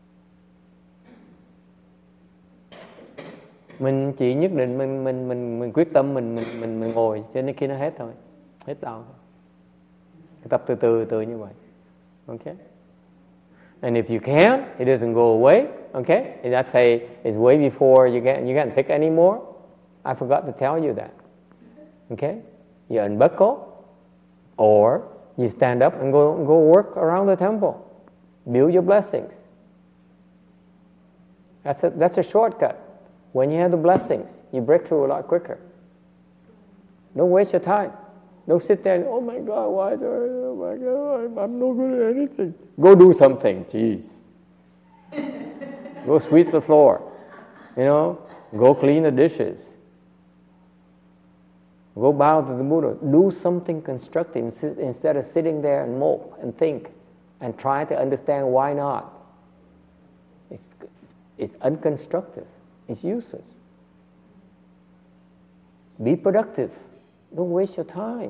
Mình chỉ nhất định mình mình mình mình quyết tâm mình mình mình mình ngồi cho nên khi nó hết thôi, hết đau. Tập từ từ từ như vậy. Okay. And if you can't, it doesn't go away. Okay. And that's a it's way before you get you can't take any more. I forgot to tell you that. Okay. You unbuckle, or you stand up and go go work around the temple. Build your blessings. That's a, that's a shortcut. When you have the blessings, you break through a lot quicker. Don't waste your time. Don't sit there and, oh my God, why is there, oh my God, I'm, I'm no good at anything. Go do something, jeez. Go sweep the floor, you know, go clean the dishes. Go bow to the Buddha. Do something constructive instead of sitting there and mope and think and try to understand why not. It's, it's unconstructive. It's useless. Be productive. Don't waste your time.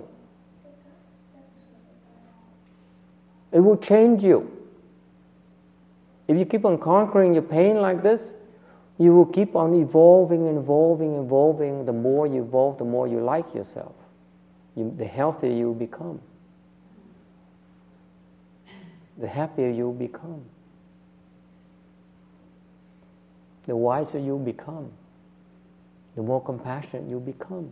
It will change you. If you keep on conquering your pain like this, you will keep on evolving, evolving, evolving. The more you evolve, the more you like yourself. You, the healthier you will become. The happier you will become. The wiser you become. The more compassionate you become.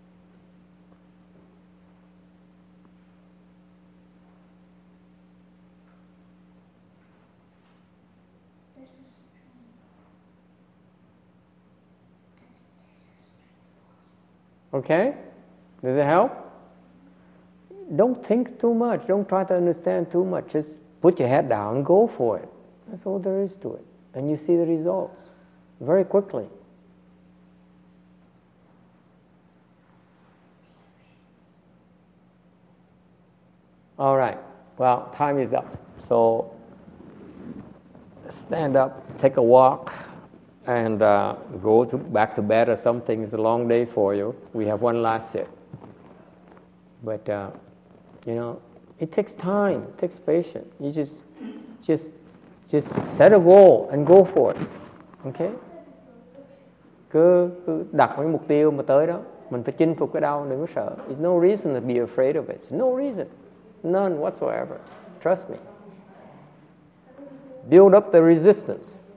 Okay? Does it help? Don't think too much. Don't try to understand too much. Just put your head down and go for it. That's all there is to it. And you see the results very quickly. All right. Well, time is up. So stand up, take a walk, and uh, go to, back to bed or something. It's a long day for you. We have one last sit. But, uh, you know, it takes time. It takes patience. You just, just, just set a goal and go for it. Okay? Cứ, cứ đặt cái mục tiêu mà tới đó. Mình phải chinh phục cái đau, đừng có sợ. There's no reason to be afraid of it. There's no reason. None whatsoever. Trust me. Build up the resistance.